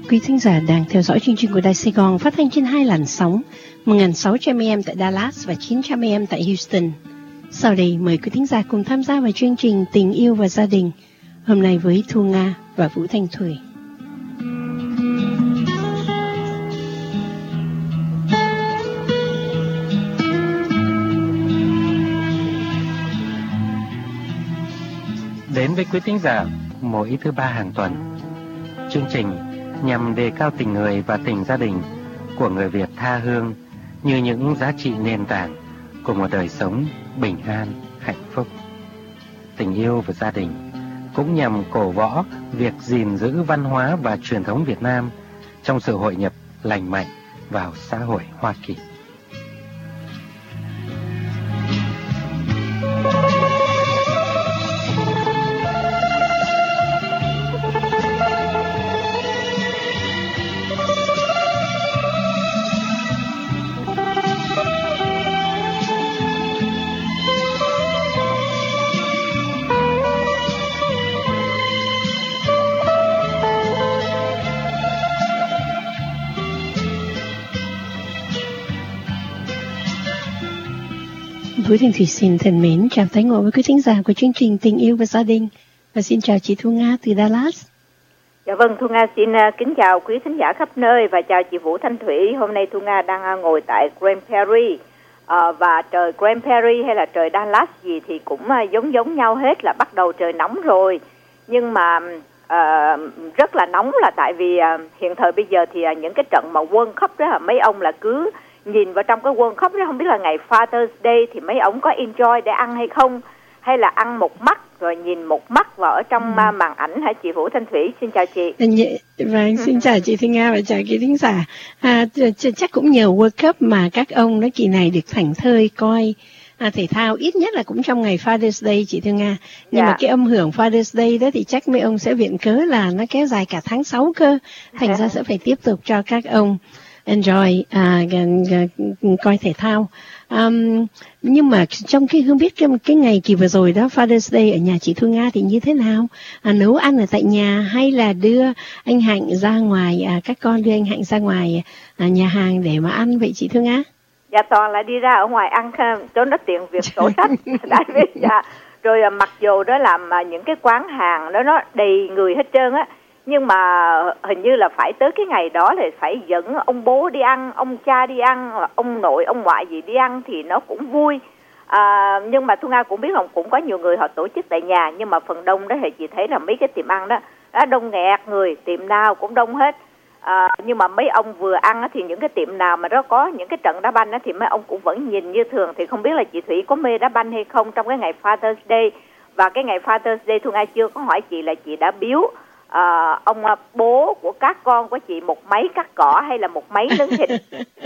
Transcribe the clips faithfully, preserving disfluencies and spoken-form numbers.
Quý thính giả đang theo dõi chương trình của Đài Sài Gòn phát thanh trên hai làn sóng một nghìn sáu trăm A M tại Dallas và chín trăm A M tại Houston. Sau đây mời quý thính giả cùng tham gia vào chương trình Tình yêu và gia đình hôm nay với Thu Nga và Vũ Thanh Thủy. Đến với quý thính giả mỗi thứ ba hàng tuần, chương trình nhằm đề cao tình người và tình gia đình của người Việt tha hương như những giá trị nền tảng của một đời sống bình an, hạnh phúc. Tình yêu và gia đình cũng nhằm cổ võ việc gìn giữ văn hóa và truyền thống Việt Nam trong sự hội nhập lành mạnh vào xã hội Hoa Kỳ. Vũ Thanh Thủy xin thân mến chào tái ngộ với quý thính giả của chương trình Tình yêu và gia đình và xin chào chị Thu Nga từ Dallas. Dạ vâng, Thu Nga xin uh, kính chào quý thính giả khắp nơi và chào chị Vũ Thanh Thủy. Hôm nay Thu Nga đang uh, ngồi tại Grand Prairie uh, và trời Grand Prairie hay là trời Dallas gì thì cũng uh, giống giống nhau hết, là bắt đầu trời nóng rồi. Nhưng mà uh, rất là nóng là tại vì uh, hiện thời bây giờ thì uh, những cái trận mà World Cup đó, mấy ông là cứ nhìn vào trong cái World Cup đó, không biết là ngày Father's Day thì mấy ông có enjoy để ăn hay không, hay là ăn một mắt rồi nhìn một mắt vào ở trong ừ. màn ảnh hả chị Vũ Thanh Thủy? Xin chào chị. Vâng, xin chào chị Thanh Nga và chào quý thính giả. À, chắc cũng nhiều World Cup mà các ông nói kỳ này được thảnh thơi coi à, thể thao, ít nhất là cũng trong ngày Father's Day chị Thư Nga. Nhưng dạ. mà cái âm hưởng Father's Day đó thì chắc mấy ông sẽ viện cớ là nó kéo dài cả tháng sáu cơ, thành ra sẽ phải tiếp tục cho các ông enjoy uh, coi thể thao. Um, nhưng mà trong cái không biết cái, cái ngày kỳ vừa rồi đó Father's Day ở nhà chị Thu Nga thì như thế nào? À, nấu ăn ở tại nhà hay là đưa anh Hạnh ra ngoài, à, các con đưa anh Hạnh ra ngoài à, nhà hàng để mà ăn vậy chị Thu Nga? Dạ toàn là đi ra ở ngoài ăn cho nó tiện việc sổ sách. Đại biết dạ. Rồi à, mặc dù đó làm à, những cái quán hàng đó nó đầy người hết trơn á, nhưng mà hình như là phải tới cái ngày đó là phải dẫn ông bố đi ăn, ông cha đi ăn, ông nội, ông ngoại gì đi ăn thì nó cũng vui. À, nhưng mà Thu Nga cũng biết là cũng có nhiều người họ tổ chức tại nhà, nhưng mà phần đông đó thì chị thấy là mấy cái tiệm ăn đó, đó đông nghẹt người, tiệm nào cũng đông hết. À, nhưng mà mấy ông vừa ăn thì những cái tiệm nào mà nó có những cái trận đá banh thì mấy ông cũng vẫn nhìn như thường. Thì không biết là chị Thủy có mê đá banh hay không trong cái ngày Father's Day. Và cái ngày Father's Day Thu Nga chưa có hỏi chị là chị đã biếu À, ông bố của các con của chị một máy cắt cỏ hay là một máy nướng thịt?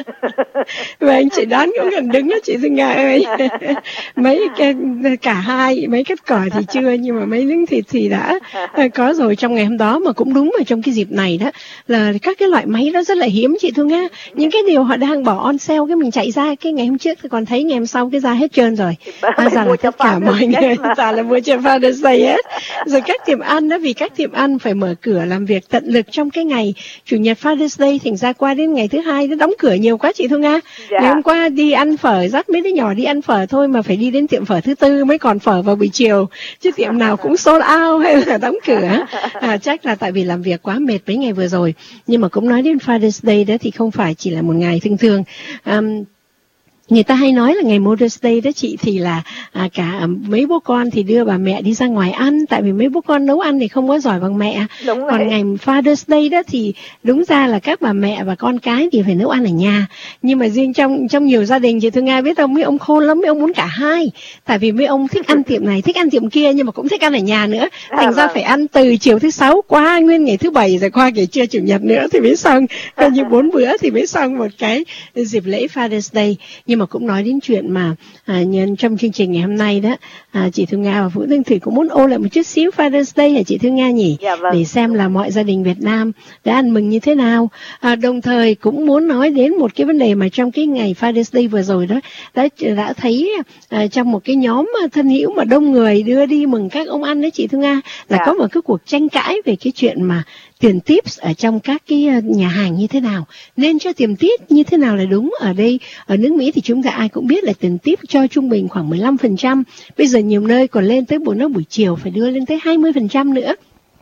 Vậy chị đoán cũng gần đứng đó chị Thư Nga ơi. Mấy cái, cả hai, mấy cắt cỏ thì chưa, nhưng mà máy nướng thịt thì đã có rồi trong ngày hôm đó. Mà cũng đúng ở trong cái dịp này đó là các cái loại máy đó rất là hiếm chị Thu Nga. Những cái điều họ đang bỏ on sale cái mình chạy ra cái ngày hôm trước thì còn thấy ngày hôm sau cái ra hết trơn rồi. À, ra là tất cả mọi người ra là mua cho Father's Day hết. Rồi các tiệm ăn đó, vì các tiệm ăn phải mở cửa làm việc tận lực trong cái ngày chủ nhật Father's Day, thành ra qua đến ngày thứ hai nó đóng cửa nhiều quá chị Thu Nga. Dạ. Ngày hôm qua đi ăn phở, dắt mấy đứa nhỏ đi ăn phở thôi mà phải đi đến tiệm phở thứ tư mới còn phở vào buổi chiều, chứ tiệm nào cũng sold out hay là đóng cửa. À, chắc là tại vì làm việc quá mệt mấy ngày vừa rồi. Nhưng mà cũng nói đến Father's Day đó thì không phải chỉ là một ngày thông thường. Um, Người ta hay nói là ngày Mother's Day đó chị thì là à, cả mấy bố con thì đưa bà mẹ đi ra ngoài ăn, tại vì mấy bố con nấu ăn thì không có giỏi bằng mẹ. Đúng Còn ngày Father's Day đó thì đúng ra là các bà mẹ và con cái thì phải nấu ăn ở nhà. Nhưng mà riêng trong trong nhiều gia đình chị Thư Nga biết không, mấy ông khôn lắm, mấy ông muốn cả hai. Tại vì mấy ông thích ăn tiệm này, thích ăn tiệm kia nhưng mà cũng thích ăn ở nhà nữa. Thành à, ra vâng. phải ăn từ chiều thứ sáu qua nguyên ngày thứ bảy rồi qua ngày trưa chủ nhật nữa thì mới xong. Coi như bốn bữa thì mới xong một cái dịp lễ Father's Day. Nhưng mà cũng nói đến chuyện mà à, nhân trong chương trình ngày hôm nay đó, à, chị Thu Nga và Vũ Thanh Thủy cũng muốn ô lại một chút xíu Father's Day hả chị Thu Nga nhỉ? Dạ, vâng. Để xem là mọi gia đình Việt Nam đã ăn mừng như thế nào. À, đồng thời cũng muốn nói đến một cái vấn đề mà trong cái ngày Father's Day vừa rồi đó đã đã thấy à, trong một cái nhóm thân hữu mà đông người đưa đi mừng các ông ăn đấy chị Thu Nga, là dạ. có một cái cuộc tranh cãi về cái chuyện mà tiền tips ở trong các cái nhà hàng như thế nào, nên cho tiền tip như thế nào là đúng. Ở đây ở nước Mỹ thì chúng ta ai cũng biết là tiền tip cho trung bình khoảng mười lăm phần trăm, bây giờ nhiều nơi còn lên tới buổi nó buổi chiều phải đưa lên tới hai mươi phần trăm nữa.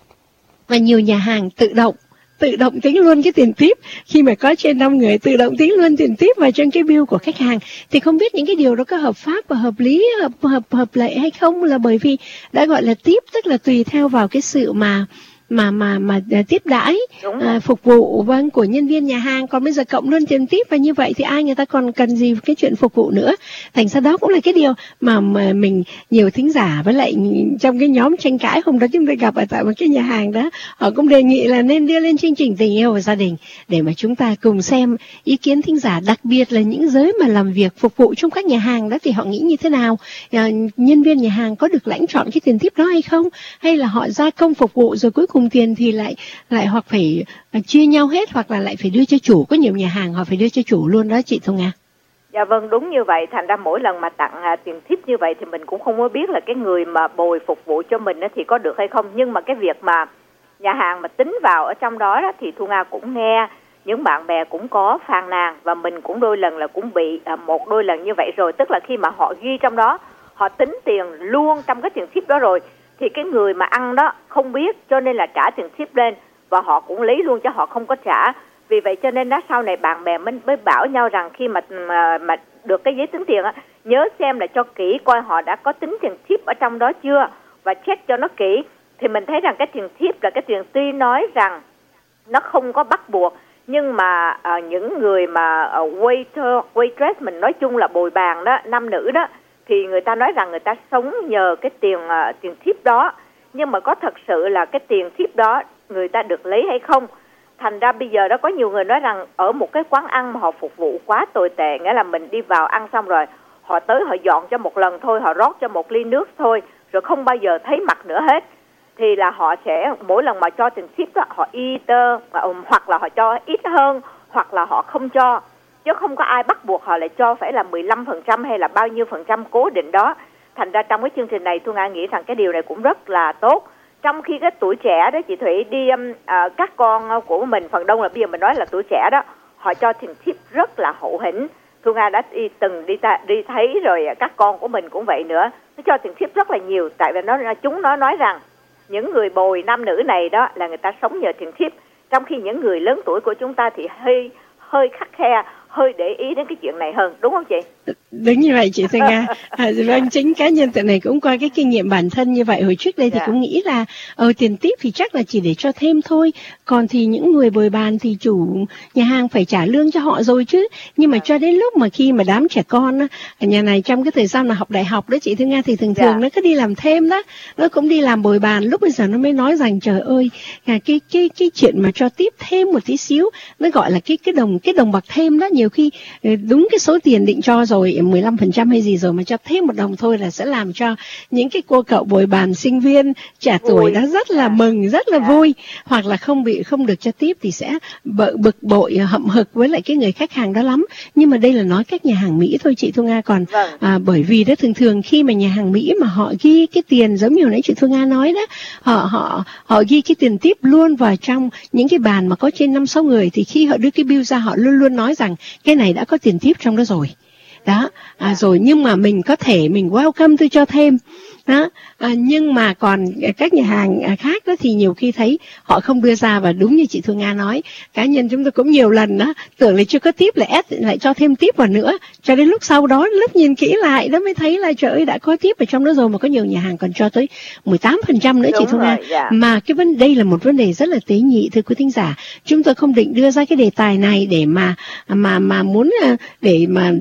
Và nhiều nhà hàng tự động tự động tính luôn cái tiền tip, khi mà có trên năm người tự động tính luôn tiền tip vào trên cái bill của khách hàng. Thì không biết những cái điều đó có hợp pháp và hợp lý, hợp hợp hợp lệ hay không, là bởi vì đã gọi là tip, tức là tùy theo vào cái sự mà mà mà mà tiếp đãi à, phục vụ vâng của nhân viên nhà hàng. Còn bây giờ cộng luôn tiền tip và như vậy thì ai người ta còn cần gì cái chuyện phục vụ nữa. Thành ra đó cũng là cái điều mà, mà mình nhiều thính giả với lại trong cái nhóm tranh cãi hôm đó chúng tôi gặp ở tại một cái nhà hàng đó, họ cũng đề nghị là nên đưa lên chương trình Tình Yêu và Gia Đình để mà chúng ta cùng xem ý kiến thính giả, đặc biệt là những giới mà làm việc phục vụ trong các nhà hàng đó thì họ nghĩ như thế nào. À, nhân viên nhà hàng có được lãnh trọn cái tiền tip đó hay không, hay là họ gia công phục vụ rồi cuối cùng tiền thì lại lại hoặc phải chia nhau hết, hoặc là lại phải đưa cho chủ. Có nhiều nhà hàng họ phải đưa cho chủ luôn đó chị Thu Nga. Dạ vâng, đúng như vậy. Thành ra mỗi lần mà tặng à, tiền tip như vậy thì mình cũng không có biết là cái người mà bồi phục vụ cho mình thì có được hay không. Nhưng mà cái việc mà nhà hàng mà tính vào ở trong đó, đó thì Thu Nga cũng nghe những bạn bè cũng có phàn nàn, và mình cũng đôi lần là cũng bị à, một đôi lần như vậy rồi. Tức là khi mà họ ghi trong đó, họ tính tiền luôn trong cái tiền tip đó rồi, thì cái người mà ăn đó không biết, cho nên là trả tiền tip lên và họ cũng lấy luôn cho họ không có trả. Vì vậy cho nên đó sau này bạn bè mình mới bảo nhau rằng khi mà mà, mà được cái giấy tính tiền á, nhớ xem là cho kỹ coi họ đã có tính tiền tip ở trong đó chưa, và check cho nó kỹ. Thì mình thấy rằng cái tiền tip là cái tiền tuy nói rằng nó không có bắt buộc, nhưng mà uh, những người mà uh, waiter, waitress, mình nói chung là bồi bàn đó, nam nữ đó, thì người ta nói rằng người ta sống nhờ cái tiền uh, tiền tip đó. Nhưng mà có thật sự là cái tiền tip đó người ta được lấy hay không? Thành ra bây giờ đó có nhiều người nói rằng ở một cái quán ăn mà họ phục vụ quá tồi tệ, nghĩa là mình đi vào ăn xong rồi họ tới họ dọn cho một lần thôi, họ rót cho một ly nước thôi, rồi không bao giờ thấy mặt nữa hết, thì là họ sẽ mỗi lần mà cho tiền tip đó họ y tơ, hoặc là họ cho ít hơn, hoặc là họ không cho, chứ không có ai bắt buộc họ lại cho phải là mười lăm phần trăm hay là bao nhiêu phần trăm cố định đó. Thành ra trong cái chương trình này Thu Nga nghĩ rằng cái điều này cũng rất là tốt. Trong khi cái tuổi trẻ đó chị Thủy đi um, uh, các con của mình, phần đông là bây giờ mình nói là tuổi trẻ đó, họ cho tiền tip rất là hậu hĩnh. Thu Nga đã đi, từng đi ta, đi thấy rồi, các con của mình cũng vậy nữa, nó cho tiền tip rất là nhiều. Tại vì nó chúng nó nói rằng những người bồi nam nữ này đó là người ta sống nhờ tiền tip, trong khi những người lớn tuổi của chúng ta thì hơi hơi khắt khe, hơi để ý đến cái chuyện này hơn, đúng không chị? Đúng như vậy chị Thanh Nga. À, vâng, chính cá nhân tự này cũng qua cái kinh nghiệm bản thân như vậy. Hồi trước đây thì yeah. cũng nghĩ là ờ tiền tip thì chắc là chỉ để cho thêm thôi, còn thì những người bồi bàn thì chủ nhà hàng phải trả lương cho họ rồi chứ. Nhưng mà yeah. cho đến lúc mà khi mà đám trẻ con á, ở nhà này trong cái thời gian mà học đại học đó chị Thanh Nga, thì thường thường yeah. nó cứ đi làm thêm đó, nó cũng đi làm bồi bàn. Lúc bây giờ nó mới nói rằng trời ơi, cái cái cái chuyện mà cho tiếp thêm một tí xíu, nó gọi là cái cái đồng cái đồng bạc thêm đó, nhiều khi đúng cái số tiền định cho rồi mười lăm phần trăm hay gì rồi mà cho thêm một đồng thôi là sẽ làm cho những cái cô cậu bồi bàn sinh viên trẻ vui. Tuổi đó rất là mừng, rất là yeah. vui, hoặc là không bị không được cho tiếp thì sẽ bực, bực bội hậm hực với lại cái người khách hàng đó lắm. Nhưng mà đây là nói các nhà hàng Mỹ thôi chị Thu Nga, còn vâng. à, bởi vì đó thường thường khi mà nhà hàng Mỹ mà họ ghi cái tiền giống như nãy chị Thu Nga nói đó, họ họ họ ghi cái tiền tiếp luôn vào trong những cái bàn mà có trên năm sáu người, thì khi họ đưa cái bill ra họ luôn luôn nói rằng cái này đã có tiền tiếp trong đó rồi. Đó, à, rồi nhưng mà mình có thể mình welcome tôi cho thêm đó, à, nhưng mà còn các nhà hàng khác đó thì nhiều khi thấy họ không đưa ra, và đúng như chị Thu Nga nói, cá nhân chúng tôi cũng nhiều lần đó tưởng là chưa có tiếp lại ép lại cho thêm tiếp vào nữa, cho đến lúc sau đó lúc nhìn kỹ lại đó mới thấy là trời ơi đã có tiếp ở trong đó rồi, mà có nhiều nhà hàng còn cho tới mười tám phần trăm nữa. Đúng chị Thu Nga, yeah. mà cái vấn đây là một vấn đề rất là tế nhị thưa quý thính giả. Chúng tôi không định đưa ra cái đề tài này để mà mà mà muốn để mà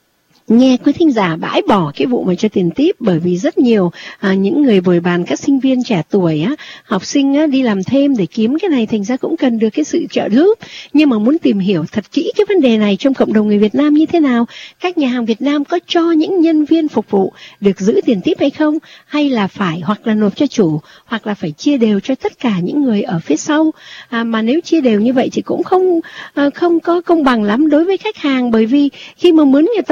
nghe quý thính giả bãi bỏ cái vụ mà cho tiền tiếp, bởi vì rất nhiều à, những người bồi bàn, các sinh viên trẻ tuổi á, học sinh á, đi làm thêm để kiếm cái này, thành ra cũng cần được cái sự trợ giúp. Nhưng mà muốn tìm hiểu thật kỹ cái vấn đề này trong cộng đồng người Việt Nam như thế nào, các nhà hàng Việt Nam có cho những nhân viên phục vụ được giữ tiền tiếp hay không, hay là phải hoặc là nộp cho chủ, hoặc là phải chia đều cho tất cả những người ở phía sau. À, mà nếu chia đều như vậy thì cũng không à, không có công bằng lắm đối với khách hàng, bởi vì khi mà mướn người ta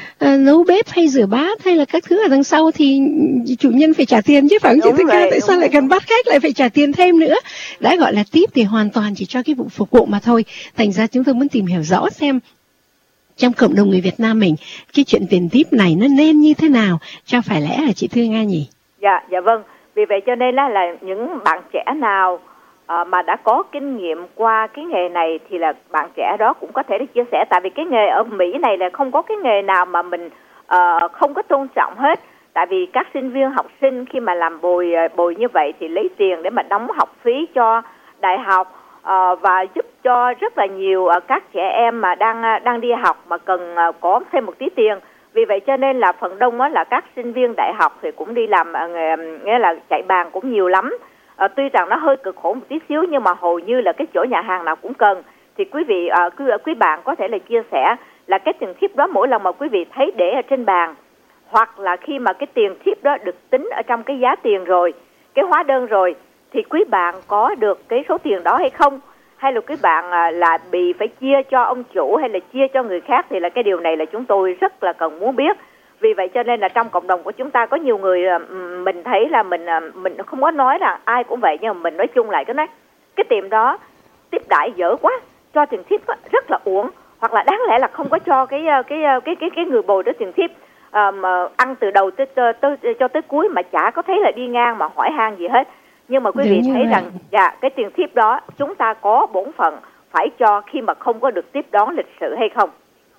à, nấu bếp hay rửa bát hay là các thứ ở đằng sau thì chủ nhân phải trả tiền chứ, phải không chị Thư Nga? Tại sao rồi. lại cần bắt khách lại phải trả tiền thêm nữa? Đã gọi là tip thì hoàn toàn chỉ cho cái vụ phục vụ mà thôi. Thành ra chúng tôi muốn tìm hiểu rõ xem trong cộng đồng người Việt Nam mình cái chuyện tiền tip này nó nên như thế nào cho phải lẽ là chị Thư Nga nhỉ? Dạ, dạ vâng. Vì vậy cho nên là, là những bạn trẻ nào uh, mà đã có kinh nghiệm qua cái nghề này thì là bạn trẻ đó cũng có thể được chia sẻ. Tại vì cái nghề ở Mỹ này là không có cái nghề nào mà mình uh, không có tôn trọng hết. Tại vì các sinh viên học sinh khi mà làm bồi bồi như vậy thì lấy tiền để mà đóng học phí cho đại học. Uh, và giúp cho rất là nhiều uh, các trẻ em mà đang uh, đang đi học mà cần uh, có thêm một tí tiền. Vì vậy cho nên là phần đông uh, là các sinh viên đại học thì cũng đi làm uh, nghề, nghĩa là chạy bàn cũng nhiều lắm. Uh, tuy rằng nó hơi cực khổ một tí xíu nhưng mà hầu như là cái chỗ nhà hàng nào cũng cần. Thì quý vị, uh, quý, quý bạn có thể là chia sẻ là cái tiền tip đó mỗi lần mà quý vị thấy để ở trên bàn, hoặc là khi mà cái tiền tip đó được tính ở trong cái giá tiền rồi, cái hóa đơn rồi, thì quý bạn có được cái số tiền đó hay không? Hay là quý bạn à, là bị phải chia cho ông chủ hay là chia cho người khác? Thì là cái điều này là chúng tôi rất là cần muốn biết. Vì vậy cho nên là trong cộng đồng của chúng ta có nhiều người, à, mình thấy là mình à, mình không có nói là ai cũng vậy, nhưng mà mình nói chung lại cái nói cái tiệm đó tiếp đãi dở quá, cho tiền tip rất là uổng, hoặc là đáng lẽ là không có cho cái cái cái cái cái người bồi đó tiền tip. À, mà ăn từ đầu tới, tới, tới cho tới cuối mà chả có thấy là đi ngang mà hỏi han gì hết. Nhưng mà quý vị thấy vậy. rằng dạ cái tiền tip đó chúng ta có bổn phận phải cho khi mà không có được tiếp đón lịch sự hay không?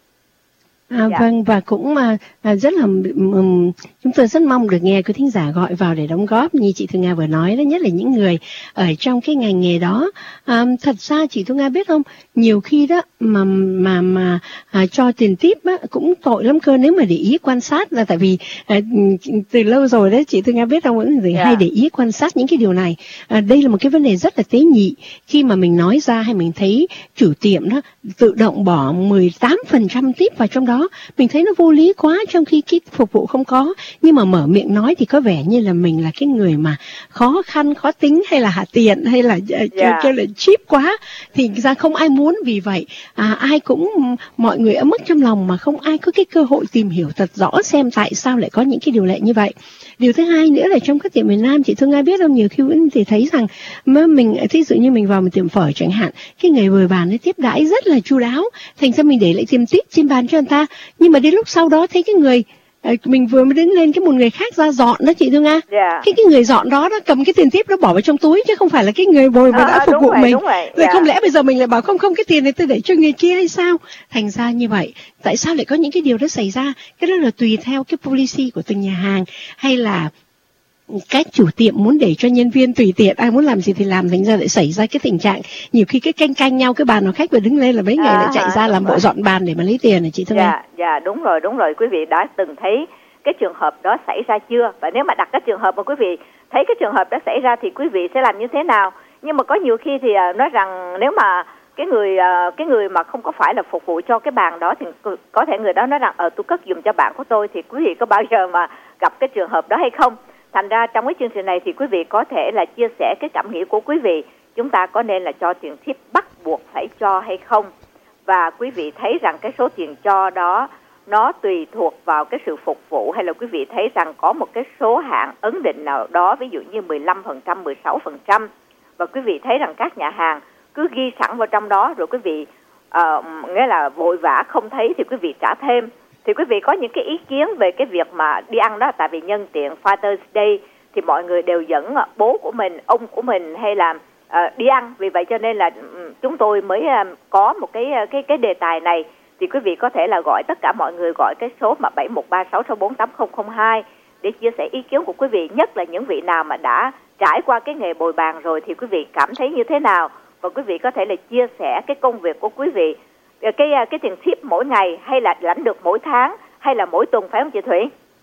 À, dạ. Vâng, và cũng à, rất là um, chúng tôi rất mong được nghe quý thính giả gọi vào để đóng góp như chị Thư Nga vừa nói đó, nhất là những người ở trong cái ngành nghề đó. À, thật ra chị Thư Nga biết không, nhiều khi đó mà mà mà à, cho tiền tip á, cũng tội lắm cơ nếu mà để ý quan sát, là tại vì à, từ lâu rồi đấy chị Thư Nga biết không, mọi người yeah. hay để ý quan sát những cái điều này. À, đây là một cái vấn đề rất là tế nhị khi mà mình nói ra hay mình thấy chủ tiệm đó tự động bỏ mười tám phần trăm tip vào trong đó, mình thấy nó vô lý quá, trong khi cái phục vụ không có, nhưng mà mở miệng nói thì có vẻ như là mình là cái người mà khó khăn, khó tính hay là hạ tiện hay là yeah. cho là cheap quá, thì ra không ai muốn. Vì vậy à, ai cũng mọi người ấm ức trong lòng mà không ai có cái cơ hội tìm hiểu thật rõ xem tại sao lại có những cái điều lệ như vậy. Điều thứ hai nữa là trong các tiệm miền Nam, chị Thương Nga biết không, nhiều khi cũng thì thấy rằng mà mình, thí dụ như mình vào một tiệm phở chẳng hạn, cái người bồi bàn ấy tiếp đãi rất là chu đáo, thành ra mình để lại tiền tip trên bàn cho người ta, nhưng mà đến lúc sau đó thấy cái người mình vừa mới đến lên cái một người khác ra dọn đó chị Thương Nga, yeah. cái cái người dọn đó nó cầm cái tiền tip đó bỏ vào trong túi chứ không phải là cái người bồi mà à, đã phục vụ rồi, mình rồi, yeah. không lẽ bây giờ mình lại bảo không không cái tiền này tôi để cho người kia hay sao? Thành ra như vậy, tại sao lại có những cái điều đó xảy ra? Cái đó là tùy theo cái policy của từng nhà hàng, hay là cách chủ tiệm muốn để cho nhân viên tùy tiện, ai muốn làm gì thì làm, thành ra lại xảy ra cái tình trạng nhiều khi cái canh canh nhau cái bàn nào khách vừa đứng lên là mấy người à, lại chạy ra làm bộ dọn bàn để mà lấy tiền này chị Thương Nga. Dạ, dạ đúng rồi, đúng rồi. Quý vị đã từng thấy cái trường hợp đó xảy ra chưa? Và nếu mà đặt cái trường hợp mà quý vị thấy cái trường hợp đó xảy ra thì quý vị sẽ làm như thế nào? Nhưng mà có nhiều khi thì nói rằng nếu mà cái người cái người mà không có phải là phục vụ cho cái bàn đó thì có thể người đó nói rằng ờ tôi cất giùm cho bạn của tôi, thì quý vị có bao giờ mà gặp cái trường hợp đó hay không? Thành ra trong cái chương trình này thì quý vị có thể là chia sẻ cái cảm nghĩ của quý vị, chúng ta có nên là cho tiền tip bắt buộc phải cho hay không? Và quý vị thấy rằng cái số tiền cho đó nó tùy thuộc vào cái sự phục vụ, hay là quý vị thấy rằng có một cái số hạn ấn định nào đó, ví dụ như mười lăm phần trăm, mười sáu phần trăm, và quý vị thấy rằng các nhà hàng cứ ghi sẵn vào trong đó, rồi quý vị uh, nghĩa là vội vã không thấy thì quý vị trả thêm. Thì quý vị có những cái ý kiến về cái việc mà đi ăn đó, tại vì nhân tiện Father's Day thì mọi người đều dẫn bố của mình, ông của mình hay là uh, đi ăn. Vì vậy cho nên là um, chúng tôi mới uh, có một cái cái cái đề tài này. Thì quý vị có thể là gọi tất cả mọi người, gọi cái số mà bảy một ba sáu sáu bốn tám không không hai để chia sẻ ý kiến của quý vị, nhất là những vị nào mà đã trải qua cái nghề bồi bàn rồi thì quý vị cảm thấy như thế nào, và quý vị có thể là chia sẻ cái công việc của quý vị, cái cái tiền tip mỗi ngày hay là lãnh được mỗi tháng hay là mỗi tuần, phải không chị Thủy?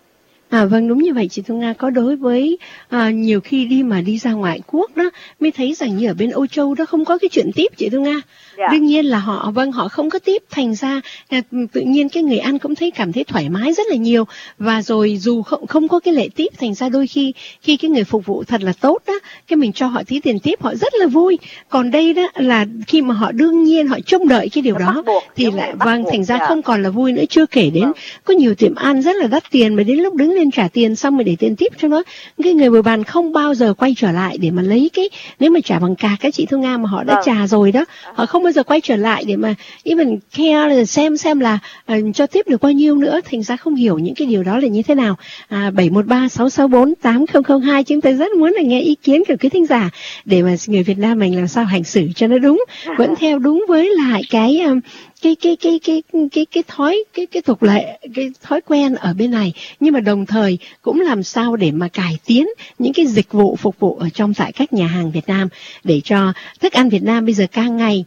À vâng, đúng như vậy chị Thu Nga. Có đối với à, nhiều khi đi mà đi ra ngoại quốc đó mới thấy rằng như ở bên Âu Châu đó không có cái chuyện tiếp chị Thu Nga. Dạ. Đương nhiên là họ vâng họ không có tiếp, thành ra à, tự nhiên cái người ăn cũng thấy cảm thấy thoải mái rất là nhiều, và rồi dù không không có cái lệ tiếp, thành ra đôi khi khi cái người phục vụ thật là tốt đó, cái mình cho họ tí tiền tiếp họ rất là vui. Còn đây đó là khi mà họ đương nhiên họ trông đợi cái điều Nó đó bắt buộc, thì giống lại như bắt vâng buộc, thành ra dạ. không còn là vui nữa. Chưa kể đến Vâng. có nhiều tiệm ăn rất là đắt tiền mà đến lúc đứng lên trả tiền xong rồi để tiền tiếp cho nó, cái người bồi bàn không bao giờ quay trở lại để mà lấy cái, nếu mà trả bằng cạc các chị Thu Nga mà họ đã Vâng. trả rồi đó, họ không bao giờ quay trở lại để mà even care là xem xem là uh, cho tiếp được bao nhiêu nữa. Thành ra không hiểu những cái điều đó là như thế nào. À, bảy một ba sáu sáu bốn tám không không hai chúng tôi rất muốn là nghe ý kiến của quý thính giả để mà người Việt Nam mình làm sao hành xử cho nó đúng, vẫn theo đúng với lại cái um, cái cái cái cái cái cái thói cái cái tục lệ, cái thói quen ở bên này, nhưng mà đồng thời cũng làm sao để mà cải tiến những cái dịch vụ phục vụ ở trong tại các nhà hàng Việt Nam, để cho thức ăn Việt Nam bây giờ càng ngày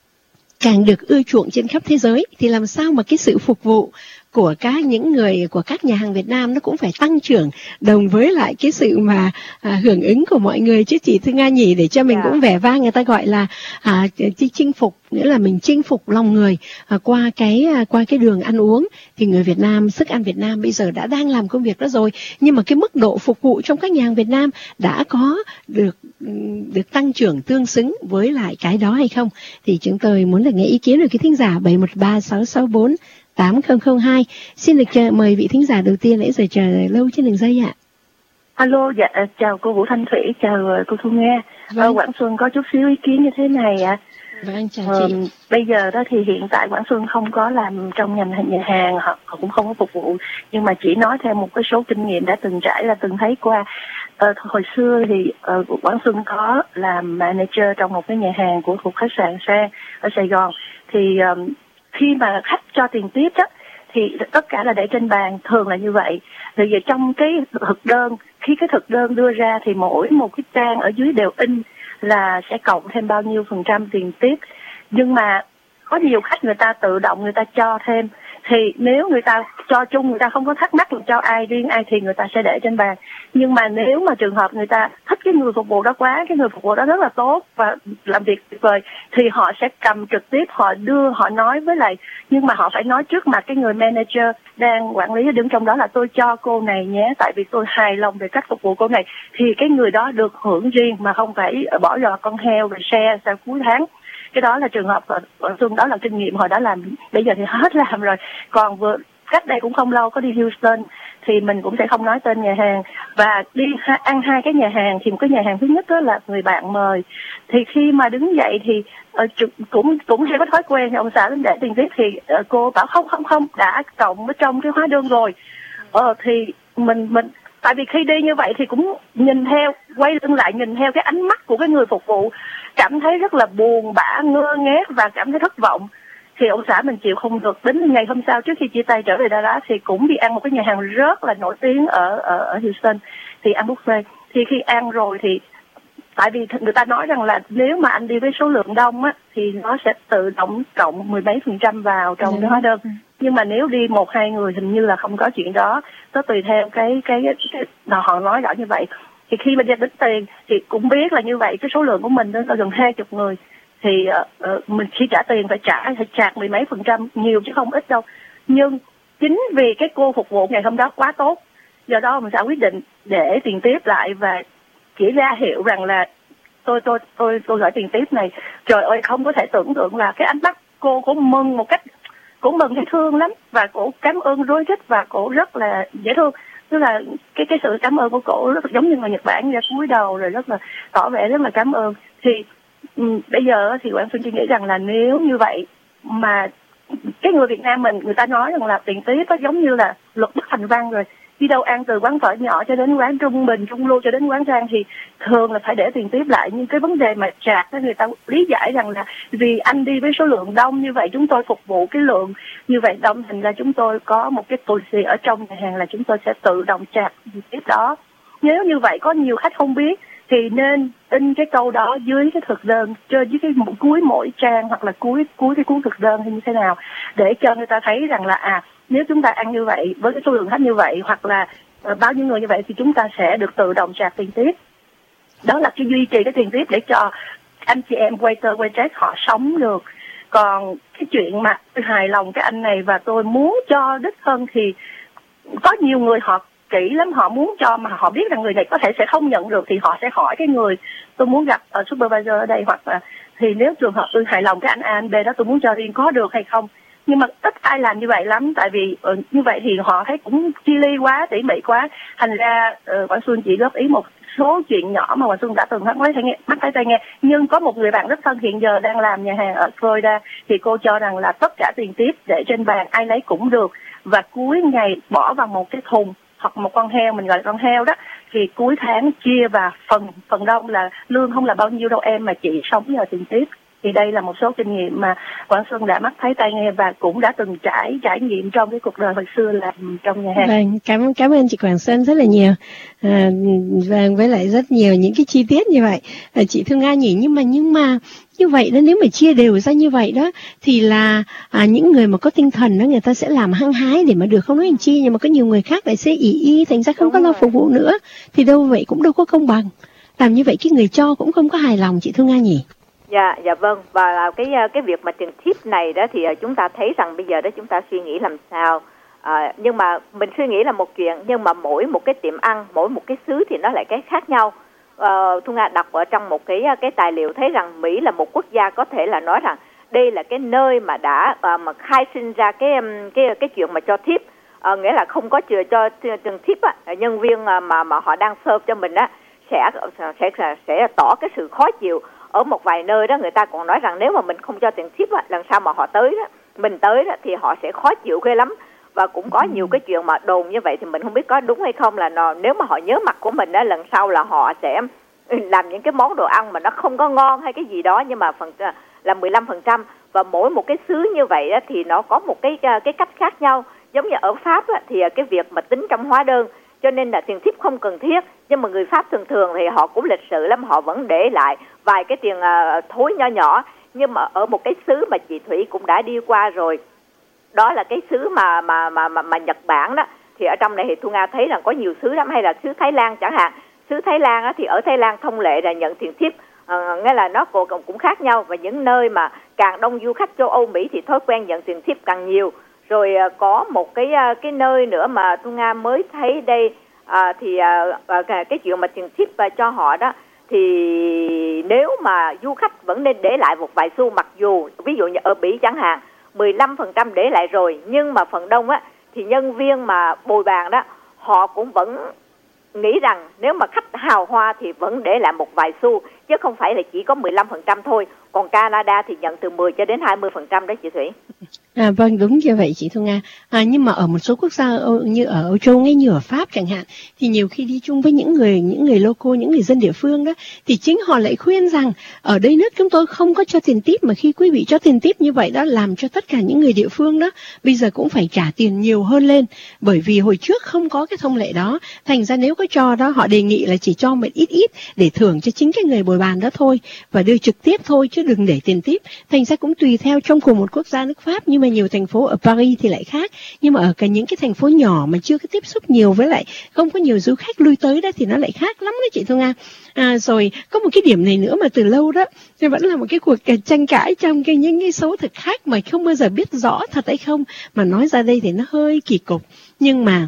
càng được ưa chuộng trên khắp thế giới, thì làm sao mà cái sự phục vụ của các những người của các nhà hàng Việt Nam nó cũng phải tăng trưởng đồng với lại cái sự mà à, hưởng ứng của mọi người chứ chị Thư Nga nhỉ, để cho mình Dạ. cũng vẻ vang, người ta gọi là à, chinh phục, nghĩa là mình chinh phục lòng người à, qua cái à, qua cái đường ăn uống. Thì người Việt Nam, sức ăn Việt Nam bây giờ đã đang làm công việc đó rồi, nhưng mà cái mức độ phục vụ trong các nhà hàng Việt Nam đã có được được tăng trưởng tương xứng với lại cái đó hay không, thì chúng tôi muốn được nghe ý kiến của cái thính giả bảy một ba sáu sáu bốn tám không không hai. Xin được chờ, mời vị thính giả đầu tiên, nãy giờ chờ lâu trên đường dây ạ. Alo, dạ chào cô Vũ Thanh Thủy, chào cô Thu Nga. Vâng. Ờ, Quảng Xuân có chút xíu ý kiến như thế này ạ. Vâng, chào Ờ, chị. bây giờ đó thì hiện tại Quảng Xuân không có làm trong ngành hàng nhà hàng, họ, họ cũng không có phục vụ, nhưng mà chỉ nói theo một cái số kinh nghiệm đã từng trải, là từng thấy qua. Ờ, hồi xưa thì uh, Quảng Xuân có làm manager trong một cái nhà hàng của thuộc khách sạn Sang ở Sài Gòn. Thì um, khi mà khách cho tiền tiếp đó thì tất cả là để trên bàn, thường là như vậy. Thì giờ trong cái thực đơn, khi cái thực đơn đưa ra thì mỗi một cái trang ở dưới đều in là sẽ cộng thêm bao nhiêu phần trăm tiền tiếp. Nhưng mà có nhiều khách người ta tự động người ta cho thêm, thì nếu người ta cho chung, người ta không có thắc mắc là cho ai riêng ai thì người ta sẽ để trên bàn. Nhưng mà nếu mà trường hợp người ta thích cái người phục vụ đó quá, cái người phục vụ đó rất là tốt và làm việc tuyệt vời, thì họ sẽ cầm trực tiếp, họ đưa, họ nói với lại, nhưng mà họ phải nói trước mặt cái người manager đang quản lý đứng trong đó là tôi cho cô này nhé, tại vì tôi hài lòng về cách phục vụ cô này, thì cái người đó được hưởng riêng mà không phải bỏ giò con heo rồi share sau cuối tháng. Cái đó là trường hợp ở Xuân, đó là kinh nghiệm hồi đó làm, bây giờ thì hết làm rồi. Còn vừa cách đây cũng không lâu có đi Houston, thì mình cũng sẽ không nói tên nhà hàng, và đi ha, ăn hai cái nhà hàng. Thì một cái nhà hàng thứ nhất đó là người bạn mời, thì khi mà đứng dậy thì uh, cũng cũng hay có thói quen thì ông xã đến để tiền tiếp, thì uh, cô bảo không không không đã cộng ở trong cái hóa đơn rồi. Ờ thì mình mình tại vì khi đi như vậy thì cũng nhìn theo, quay lưng lại nhìn theo cái ánh mắt của cái người phục vụ, cảm thấy rất là buồn bã, ngơ ngác và cảm thấy thất vọng. Thì ông xã mình chịu không được, đến ngày hôm sau trước khi chia tay trở về Dallas thì cũng đi ăn một cái nhà hàng rất là nổi tiếng ở ở, ở Houston, thì ăn buffet. Thì khi ăn rồi thì tại vì người ta nói rằng là nếu mà anh đi với số lượng đông á thì nó sẽ tự động cộng mười mấy phần trăm vào trong cái hóa đơn. Nhưng mà nếu đi một hai người hình như là không có chuyện đó, nó tùy theo cái cái, cái, cái họ nói rõ như vậy. Thì khi mà đến tiền thì cũng biết là như vậy, cái số lượng của mình đến gần hai chục người thì uh, uh, mình chỉ trả tiền phải trả phải chạc mười mấy phần trăm, nhiều chứ không ít đâu. Nhưng chính vì cái cô phục vụ ngày hôm đó quá tốt, do đó mình sẽ quyết định để tiền tiếp lại và chỉ ra hiệu rằng là tôi tôi tôi tôi gửi tiền tiếp này. Trời ơi, không có thể tưởng tượng là cái ánh mắt cô cũng mừng một cách, cũng mừng thấy thương lắm, và cổ cảm ơn rối rít và cổ rất là dễ thương. Tức là cái cái sự cảm ơn của cổ rất giống như người Nhật Bản, ra cúi đầu rồi rất là tỏ vẻ rất là cảm ơn. Thì um, bây giờ thì Quảng Xuân chỉ nghĩ rằng là nếu như vậy mà cái người Việt Nam mình, người ta nói rằng là tiền tiếp nó giống như là luật bất thành văn rồi. Đi đâu ăn từ quán phở nhỏ cho đến quán trung bình, trung lưu cho đến quán sang thì thường là phải để tiền tiếp lại. Nhưng cái vấn đề mà chạc đó, người ta lý giải rằng là vì anh đi với số lượng đông như vậy, chúng tôi phục vụ cái lượng như vậy đông, thành ra chúng tôi có một cái policy ở trong nhà hàng là chúng tôi sẽ tự động chạc tiền tiếp đó. Nếu như vậy có nhiều khách không biết thì nên in cái câu đó dưới cái thực đơn, trên dưới cái cuối mỗi trang hoặc là cuối cuối cái cuốn thực đơn hay như thế nào, để cho người ta thấy rằng là à, nếu chúng ta ăn như vậy với cái số lượng khách như vậy, hoặc là uh, bao nhiêu người như vậy thì chúng ta sẽ được tự động trả tiền tiếp. Đó là cái duy trì cái tiền tiếp để cho anh chị em waiter waitress họ sống được. Còn cái chuyện mà tôi hài lòng cái anh này và tôi muốn cho đích thân thì có nhiều người họ kỹ lắm, họ muốn cho mà họ biết rằng người này có thể sẽ không nhận được thì họ sẽ hỏi cái người tôi muốn gặp uh, supervisor ở đây, hoặc là thì nếu trường hợp tôi hài lòng cái anh A, anh B đó tôi muốn cho riêng có được hay không. Nhưng mà ít ai làm như vậy lắm, tại vì uh, như vậy thì họ thấy cũng chi ly quá, tỉ mỉ quá. Thành ra uh, Quảng Xuân chỉ góp ý một số chuyện nhỏ mà Quảng Xuân đã từng mắc máy tai nghe, mắc máy tai nghe. Nhưng có một người bạn rất thân hiện giờ đang làm nhà hàng ở Florida thì cô cho rằng là tất cả tiền tiếp để trên bàn ai lấy cũng được, và cuối ngày bỏ vào một cái thùng hoặc một con heo, mình gọi là con heo đó, thì cuối tháng chia và phần phần đông là lương không là bao nhiêu đâu em, mà chị sống nhờ tiền tiếp. Thì đây là một số kinh nghiệm mà Quảng Xuân đã mắc thấy tai nghe và cũng đã từng trải trải nghiệm trong cái cuộc đời hồi xưa làm trong nhà hàng. Vâng, cảm ơn cảm ơn chị Quảng Xuân rất là nhiều. À, vâng, với lại rất nhiều những cái chi tiết như vậy. À, chị Thu Nga nhỉ, nhưng mà nhưng mà như vậy đó, nếu mà chia đều ra như vậy đó thì là à, những người mà có tinh thần đó người ta sẽ làm hăng hái để mà được, không nói anh chi, nhưng mà có nhiều người khác lại sẽ ỷ y thành ra không Đúng có lo phục vụ nữa thì đâu vậy cũng đâu có công bằng. Làm như vậy cái người cho cũng không có hài lòng, chị Thu Nga nhỉ. Dạ, dạ vâng. Và cái cái việc mà tiền tip này đó thì chúng ta thấy rằng bây giờ đó chúng ta suy nghĩ làm sao. À, nhưng mà mình suy nghĩ là một chuyện, nhưng mà mỗi một cái tiệm ăn, mỗi một cái xứ thì nó lại cái khác nhau. À, Thu Nga đọc ở trong một cái cái tài liệu thấy rằng Mỹ là một quốc gia có thể là nói rằng đây là cái nơi mà đã à, mà khai sinh ra cái cái cái chuyện mà cho tip. À, nghĩa là không có chừa cho tiền tip á, nhân viên mà mà họ đang serve cho mình á sẽ sẽ sẽ sẽ tỏ cái sự khó chịu. Ở một vài nơi đó người ta còn nói rằng nếu mà mình không cho tiền tip á, lần sau mà họ tới đó, mình tới đó thì họ sẽ khó chịu ghê lắm. Và cũng có nhiều cái chuyện mà đồn như vậy thì mình không biết có đúng hay không, là nó, nếu mà họ nhớ mặt của mình á, lần sau là họ sẽ làm những cái món đồ ăn mà nó không có ngon hay cái gì đó, nhưng mà phần là mười lăm phần trăm. Và mỗi một cái xứ như vậy á, thì nó có một cái cái cách khác nhau. Giống như ở Pháp á, thì cái việc mà tính trong hóa đơn, cho nên là tiền tip không cần thiết. Nhưng mà người Pháp thường thường thì họ cũng lịch sự lắm, họ vẫn để lại vài cái tiền uh, thối nhỏ nhỏ. Nhưng mà ở một cái xứ mà chị Thủy cũng đã đi qua rồi, đó là cái xứ mà mà mà mà, mà Nhật Bản đó, thì ở trong này thì Thu Nga thấy rằng có nhiều xứ lắm, hay là xứ Thái Lan chẳng hạn. Xứ Thái Lan á, thì ở Thái Lan thông lệ là nhận tiền tip, uh, nghĩa là nó cũng, cũng khác nhau. Và những nơi mà càng đông du khách châu Âu Mỹ thì thói quen nhận tiền tip càng nhiều. Rồi uh, có một cái uh, cái nơi nữa mà Thu Nga mới thấy đây, uh, thì uh, cái chuyện mà tiền tip uh, cho họ đó, thì nếu mà du khách vẫn nên để lại một vài xu, mặc dù ví dụ như ở Bỉ chẳng hạn mười lăm phần trăm để lại rồi, nhưng mà phần đông á thì nhân viên mà bồi bàn đó họ cũng vẫn nghĩ rằng nếu mà khách hào hoa thì vẫn để lại một vài xu, chứ không phải là chỉ có mười lăm phần trăm thôi. Còn Canada thì nhận từ mười cho đến hai mươi phần trăm đó chị Thủy. À, vâng, đúng như vậy chị Thu Nga. À, nhưng mà ở một số quốc gia như ở Âu Châu, ngay như ở Pháp chẳng hạn, thì nhiều khi đi chung với những người những người local, những người dân địa phương đó, thì chính họ lại khuyên rằng ở đây nước chúng tôi không có cho tiền tip, mà khi quý vị cho tiền tip như vậy đó làm cho tất cả những người địa phương đó bây giờ cũng phải trả tiền nhiều hơn lên, bởi vì hồi trước không có cái thông lệ đó. Thành ra nếu có cho đó, họ đề nghị là chỉ cho một ít ít để thưởng cho chính cái người bồi bàn đó thôi, và đưa trực tiếp thôi chứ đừng để tiền tip. Thành ra cũng tùy theo trong cùng một quốc gia nước Pháp, nhưng mà nhiều thành phố ở Paris thì lại khác. Nhưng mà ở cả những cái thành phố nhỏ mà chưa có tiếp xúc nhiều với lại không có nhiều du khách lui tới đó thì nó lại khác lắm đó chị Thu Nga. À, rồi có một cái điểm này nữa mà từ lâu đó thì vẫn là một cái cuộc tranh cãi trong cái những cái số thực khách mà không bao giờ biết rõ thật hay không, mà nói ra đây thì nó hơi kỳ cục. Nhưng mà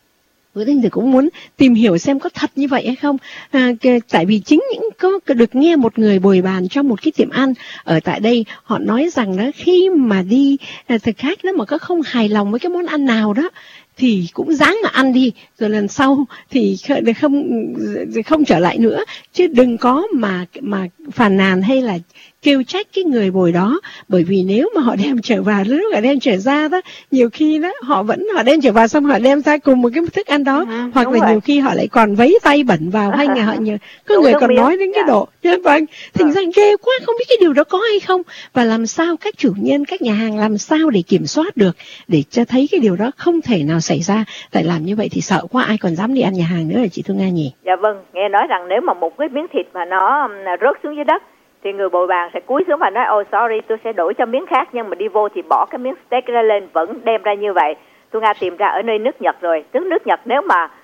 Bữa Thanh thì cũng muốn tìm hiểu xem có thật như vậy hay không. À, tại vì chính những có được nghe một người bồi bàn trong một cái tiệm ăn ở tại đây, họ nói rằng đó khi mà đi à, thực khách đó mà có không hài lòng với cái món ăn nào đó thì cũng ráng mà ăn đi, rồi lần sau thì không không trở lại nữa, chứ đừng có mà mà phàn nàn hay là kêu trách cái người bồi đó. Bởi vì nếu mà họ đem trở vào, lúc họ đem trở ra đó, nhiều khi đó họ vẫn họ đem trở vào xong họ đem ra cùng một cái thức ăn đó, à, hoặc là rồi. Nhiều khi họ lại còn vấy tay bẩn vào, hay là họ nhiều có đúng người còn nói đến cái độ yeah. Vâng, thành ra ghê quá, không biết cái điều đó có hay không, và làm sao các chủ nhân, các nhà hàng làm sao để kiểm soát được, để cho thấy cái điều đó không thể nào xảy ra. Tại làm như vậy thì sợ quá, ai còn dám đi ăn nhà hàng nữa là chị Thu Nga nhỉ? Dạ vâng, nghe nói rằng nếu mà một cái miếng thịt mà nó rớt xuống dưới đất thì người bồi bàn sẽ cúi xuống và nói oh sorry, tôi sẽ đổi cho miếng khác, nhưng mà đi vô thì bỏ cái miếng steak ra lên, vẫn đem ra như vậy. Tôi Nga tìm ra ở nơi nước Nhật rồi, tức nước Nhật nếu mà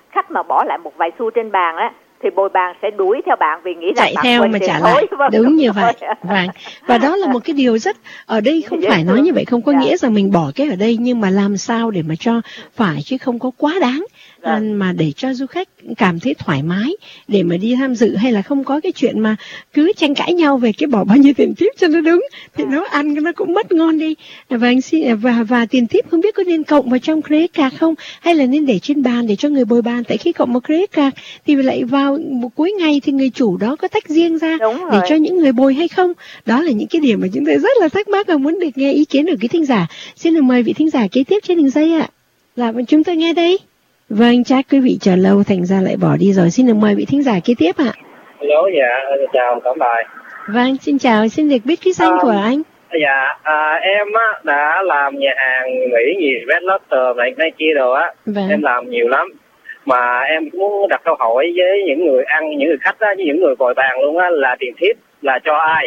khách mà bỏ lại một vài xu trên bàn á, thì bồi bàn sẽ đuổi theo bạn vì nghĩ rằng chạy bạn theo mà trả lại. Vâng, đúng, đúng như rồi. vậy. Vâng. Và đó là một cái điều rất, ở đây không phải nói như vậy không có dạ. nghĩa rằng mình bỏ cái ở đây, nhưng mà làm sao để mà cho phải chứ không có quá đáng. Dạ. À, mà để cho du khách cảm thấy thoải mái để mà đi tham dự, hay là không có cái chuyện mà cứ tranh cãi nhau về cái bỏ bao nhiêu tiền tiếp cho nó đúng, thì nó ăn nó cũng mất ngon đi. Và anh xin, và và tiền tiếp không biết có nên cộng vào trong credit card không, hay là nên để trên bàn để cho người bồi bàn, tại khi cộng một credit card thì lại vào một cuối ngày thì người chủ đó có tách riêng ra để cho những người bồi hay không. Đó là những cái điểm mà chúng tôi rất là thắc mắc và muốn được nghe ý kiến của quý thính giả. Xin được mời vị thính giả kế tiếp trên đường dây ạ. Là chúng tôi nghe đây. Vâng, chắc quý vị chờ lâu thành ra lại bỏ đi rồi. Xin được mời vị thính giả kế tiếp ạ. Hello, dạ, chào tổng đài. Vâng, xin chào, xin được biết cái danh à, của anh. Dạ, à, em á, đã làm nhà hàng Mỹ nhiều, Red Lobster này này kia đồ á. Vâng. Em làm nhiều lắm. Mà em cũng muốn đặt câu hỏi với những người ăn, những người khách á, với những người bồi bàn luôn á, là tiền tip là cho ai?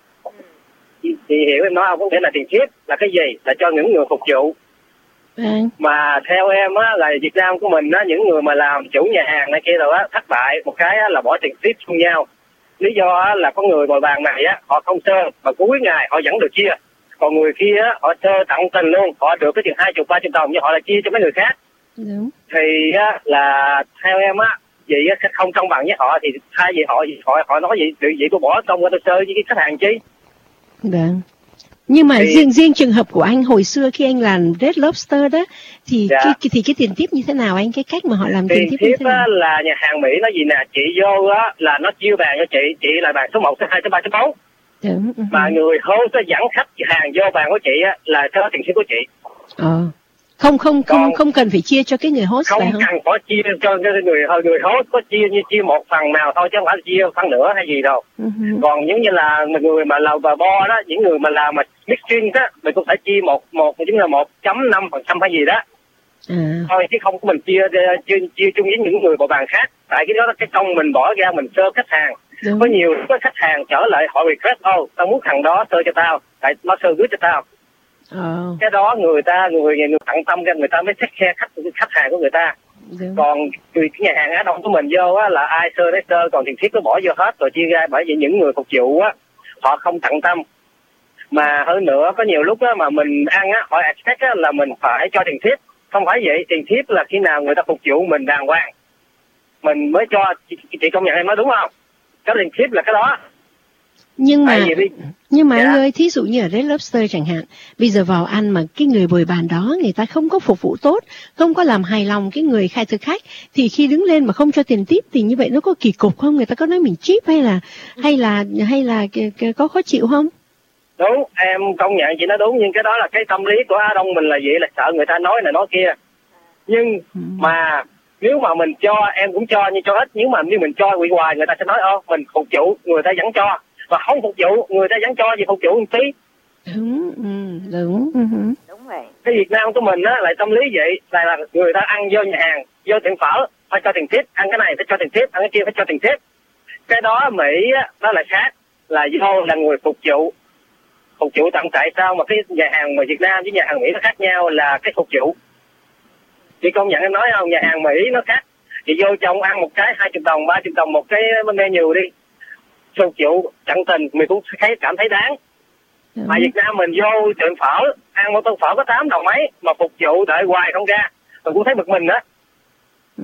Chị, chị hiểu em nói không? Có nghĩa là tiền tip là cái gì? Là cho những người phục vụ. Vâng. Mà theo em á, là Việt Nam của mình á, những người mà làm chủ nhà hàng này kia rồi á, thất bại một cái á, là bỏ tiền tip chung nhau. Lý do á, là có người bồi bàn này á, họ không sơ, mà cuối ngày họ vẫn được chia. Còn người kia á, họ sơ tặng tình luôn, họ được cái tiền hai chục ba chục đồng, nhưng họ lại chia cho mấy người khác. Đúng. Thì á, là theo em á, vậy á, không công bằng với họ, thì thay vì họ họ họ nói vậy, vậy tôi bỏ công qua tôi sơ với cái khách hàng chi. Vâng. Nhưng mà thì, riêng riêng trường hợp của anh hồi xưa khi anh làm Red Lobster đó, thì dạ. cái, thì cái tiền tiếp như thế nào anh? Cái cách mà họ làm tiền, tiền tiếp, tiếp như thế nào? Là nhà hàng Mỹ nó gì nè, chị vô á là nó chia bàn cho chị, chị là bàn số một, số hai, số ba, số bốn. Đúng. Uh-huh. Mà người host nó dẫn khách hàng vô bàn của chị á là cái đó tiền tiếp của chị. Ờ. Không không không Còn không cần phải chia cho cái người host không phải không? Cần có chia cho cái người người host, có chia như chia một phần nào thôi chứ không phải chia phần nữa hay gì đâu. Uh-huh. Còn những như là người mà làm và bo đó, những người mà làm mà mixing đó, mình cũng phải chia một một giống như là một chấm năm phần trăm hay gì đó. À. Thôi chứ không có mình chia chia chia chung với những người bồi bàn khác. Tại cái đó là cái công mình bỏ ra, mình sơ khách hàng. Đúng. Có nhiều có khách hàng trở lại họ request, ô tao muốn thằng đó sơ cho tao, tại nó sơ good cho tao. Oh. Cái đó người ta người người tận tâm ra, người ta mới take care khách khách hàng của người ta. Đúng. Còn cái nhà hàng Á Đông của mình vô á là ai sơ đấy sơ, còn tiền thiết nó bỏ vô hết rồi chia ra, bởi vì những người phục vụ á họ không tận tâm. Mà hơn nữa có nhiều lúc á mà mình ăn á, họ expect á là mình phải cho tiền tiếp. Không phải vậy, tiền tiếp là khi nào người ta phục vụ mình đàng hoàng mình mới cho. Chị, chị công nhận em nói đúng không? Cái tiền tiếp là cái đó. Nhưng mà đi... nhưng mà dạ. anh ơi, thí dụ như ở Red Lobster chẳng hạn, bây giờ vào ăn mà cái người bồi bàn đó người ta không có phục vụ tốt, không có làm hài lòng cái người khai thực khách, thì khi đứng lên mà không cho tiền tip thì như vậy nó có kỳ cục không? Người ta có nói mình cheap hay là hay là hay là có khó chịu không? Đúng, em công nhận chị nói đúng, nhưng cái đó là cái tâm lý của Á Đông mình là vậy, là sợ người ta nói này nói kia. Nhưng ừ. mà nếu mà mình cho, em cũng cho như cho ít, nhưng mà nếu mình cho quỷ hoài người ta sẽ nói ô mình phục vụ, người ta vẫn cho, và không phục vụ người ta vẫn cho gì phục vụ một tí. Đúng, ừ, đúng. Uh-huh. Đúng vậy. Cái Việt Nam của mình á lại tâm lý vậy, là, là người ta ăn vô nhà hàng, vô tiệm phở phải cho tiền tip, ăn cái này phải cho tiền tip, ăn cái kia phải cho tiền tip. Cái đó Mỹ á nó là khác, là vô là người phục vụ. Phục vụ tận tại sao mà cái nhà hàng mà Việt Nam với nhà hàng Mỹ nó khác nhau là cái phục vụ. Chị công nhận em nói không, nhà hàng Mỹ nó khác. Chị vô trong ăn một cái hai chục đồng, ba chục đồng một cái menu đi, phục vụ tận tình mình cũng thấy cảm thấy đáng. Ừ. Mà Việt Nam mình vô tiệm phở ăn một tô phở có tám đồng mấy mà phục vụ đợi hoài không ra, mình cũng thấy bực mình đó. Ừ.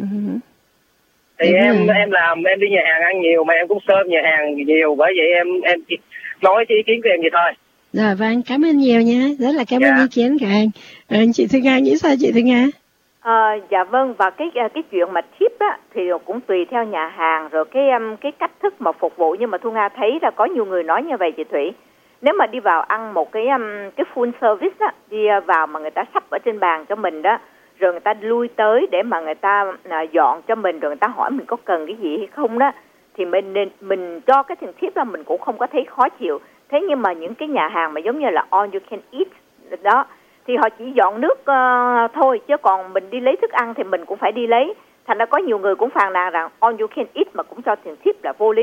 Thì ừ. em em làm em đi nhà hàng ăn nhiều mà em cũng serve nhà hàng nhiều, bởi vậy em em nói cái ý kiến của em vậy thôi. Rồi vâng, cảm ơn nhiều nha, rất là cảm dạ. ơn ý kiến của anh. À, chị Thư Nga nghĩ sao chị Thư Nga? À, dạ vâng, và cái cái chuyện mà tip á thì cũng tùy theo nhà hàng rồi cái um, cái cách thức mà phục vụ, nhưng mà Thu Nga thấy là có nhiều người nói như vậy chị Thủy. Nếu mà đi vào ăn một cái um, cái full service á, đi vào mà người ta sắp ở trên bàn cho mình đó, rồi người ta lui tới để mà người ta à, dọn cho mình, rồi người ta hỏi mình có cần cái gì hay không đó, thì mình nên mình cho cái tiền tip là mình cũng không có thấy khó chịu. Thế nhưng mà những cái nhà hàng mà giống như là all you can eat đó, thì họ chỉ dọn nước uh, thôi, chứ còn mình đi lấy thức ăn thì mình cũng phải đi lấy. Thành ra có nhiều người cũng phàn nàn rằng all you can eat mà cũng cho tiền tip là vô lý.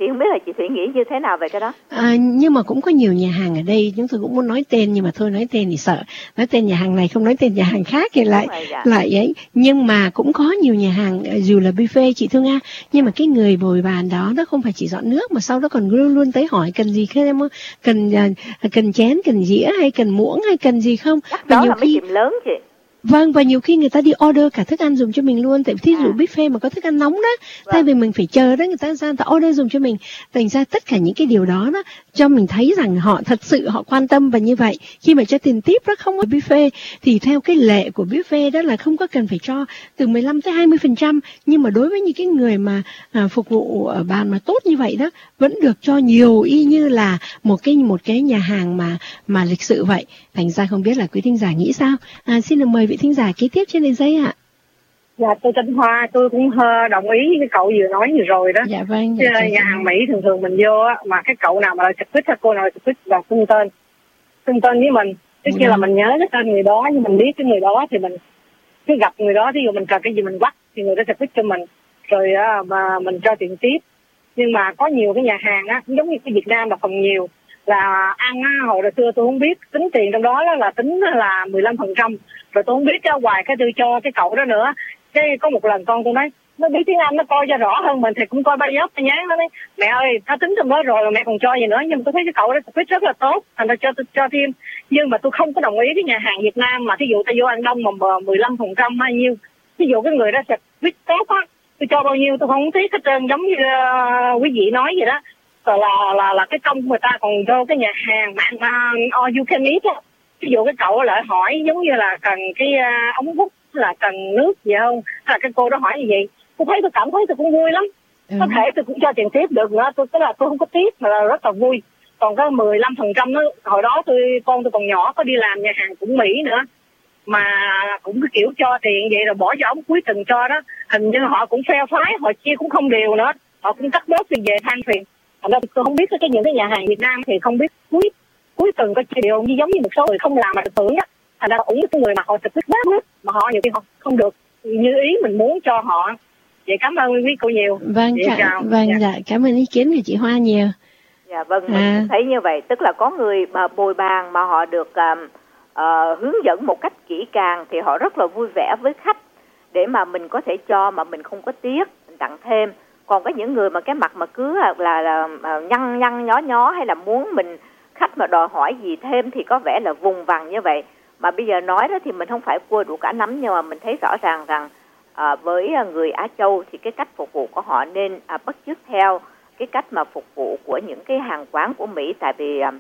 Thì không biết là chị Thủy nghĩ như thế nào về cái đó? À, nhưng mà cũng có nhiều nhà hàng ở đây, chúng tôi cũng muốn nói tên nhưng mà thôi nói tên thì sợ, nói tên nhà hàng này không nói tên nhà hàng khác thì lại rồi, dạ. lại ấy. Nhưng mà cũng có nhiều nhà hàng dù là buffet chị Thương Nga, nhưng mà cái người bồi bàn đó nó không phải chỉ dọn nước mà sau đó còn luôn luôn tới hỏi cần gì không, cần cần chén, cần dĩa hay cần muỗng hay cần gì không. Chắc và đó nhiều là khi mấy tiệm lớn chị. Vâng, và nhiều khi người ta đi order cả thức ăn dùng cho mình luôn. Tại thí dụ À. buffet mà có thức ăn nóng đó, Vâng. thay vì mình phải chờ đó, người ta ra người ta order dùng cho mình. Thành ra tất cả những cái điều đó đó cho mình thấy rằng họ thật sự họ quan tâm. Và như vậy khi mà cho tiền tip đó không có buffet thì theo cái lệ của buffet đó là không có cần phải cho từ mười lăm tới hai mươi phần trăm. Nhưng mà đối với những cái người mà à, phục vụ ở bàn mà tốt như vậy đó vẫn được cho nhiều y như là một cái một cái nhà hàng mà mà lịch sự vậy. Thành ra không biết là quý thính giả nghĩ sao. À, xin được mời vị thính giả kế tiếp trên đường dây ạ. Dạ, tôi tên Hoa, tôi cũng hơi đồng ý với cái cậu vừa nói vừa rồi đó. Dạ vâng. Dạ, Chứ nhà hàng Mỹ thường thường mình vô á, mà cái cậu nào mà là trực hay cô nào là trực là xưng tên, xưng tên với mình. Tức kia là mình nhớ cái tên người đó, nhưng mình biết cái người đó thì mình cứ gặp người đó, thí dụ mình cần cái gì mình quắt thì người đó trực cho mình, rồi uh, mà mình cho tiền tiếp. Nhưng mà có nhiều cái nhà hàng á, giống như cái Việt Nam là phần nhiều là ăn á, hồi hồi xưa tôi không biết tính tiền trong đó, đó là tính là mười lăm phần trăm, rồi tôi không biết cho hoài cái tôi cho cái cậu đó nữa. Cái có một lần con tôi nói nó biết tiếng Anh, nó coi cho rõ hơn mình thì cũng coi ba dốc nhán. Nó nói mẹ ơi nó tính trong đó rồi mà mẹ còn cho gì nữa. Nhưng mà tôi thấy cái cậu đó biết rất là tốt, thành ra cho tôi cho thêm. Nhưng mà tôi không có đồng ý cái nhà hàng Việt Nam mà thí dụ ta vô ăn đông mà mười lăm phần trăm hay nhiêu, thí dụ cái người đó sẽ biết tốt á, tôi cho bao nhiêu tôi không tiếc hết trơn, giống như uh, quý vị nói vậy đó. Rồi là là là cái công của người ta còn vô cái nhà hàng mà uh, all you can eat á. Ví dụ cái cậu lại hỏi giống như là cần cái uh, ống hút là cần nước gì không, hay là cái cô đó hỏi như vậy, tôi thấy tôi cảm thấy tôi cũng vui lắm. Ừ. Có thể tôi cũng cho tiền tiếp được nữa, tôi tức là tôi không có tiếp mà là rất là vui. Còn cái mười lăm phần trăm đó, hồi đó tôi con tôi còn nhỏ có đi làm nhà hàng cũng Mỹ nữa mà cũng cái kiểu cho tiền vậy rồi bỏ cho ống cuối tuần cho đó, hình như họ cũng phe phái, họ chia cũng không đều nữa, họ cũng cắt bớt tiền về than phiền. Thành ra tôi không biết cái những cái nhà hàng Việt Nam thì không biết cuối cuối tuần có chia đều như giống như một số người không làm mà được thưởng á. Thành ra cũng cái người mà họ trực tiếp bớt mà họ nhiều khi họ không được như ý mình muốn cho họ. Vậy cảm ơn quý cô nhiều. Vâng, Vậy chào. Vâng, dạ. dạ cảm ơn ý kiến của chị Hoa nhiều. Dạ vâng, à. mình thấy như vậy, tức là có người mà bồi bàn mà họ được uh, uh, hướng dẫn một cách kỹ càng thì họ rất là vui vẻ với khách để mà mình có thể cho mà mình không có tiếc, mình tặng thêm. Còn có những người mà cái mặt mà cứ là, là, là uh, nhăn nhăn nhó nhó hay là muốn mình khách mà đòi hỏi gì thêm thì có vẻ là vùng vằng như vậy. Mà bây giờ nói đó thì mình không phải cua đủ cả nắm, nhưng mà mình thấy rõ ràng rằng à, với người Á Châu thì cái cách phục vụ của họ nên à, bắt chước theo cái cách mà phục vụ của những cái hàng quán của Mỹ. Tại vì à,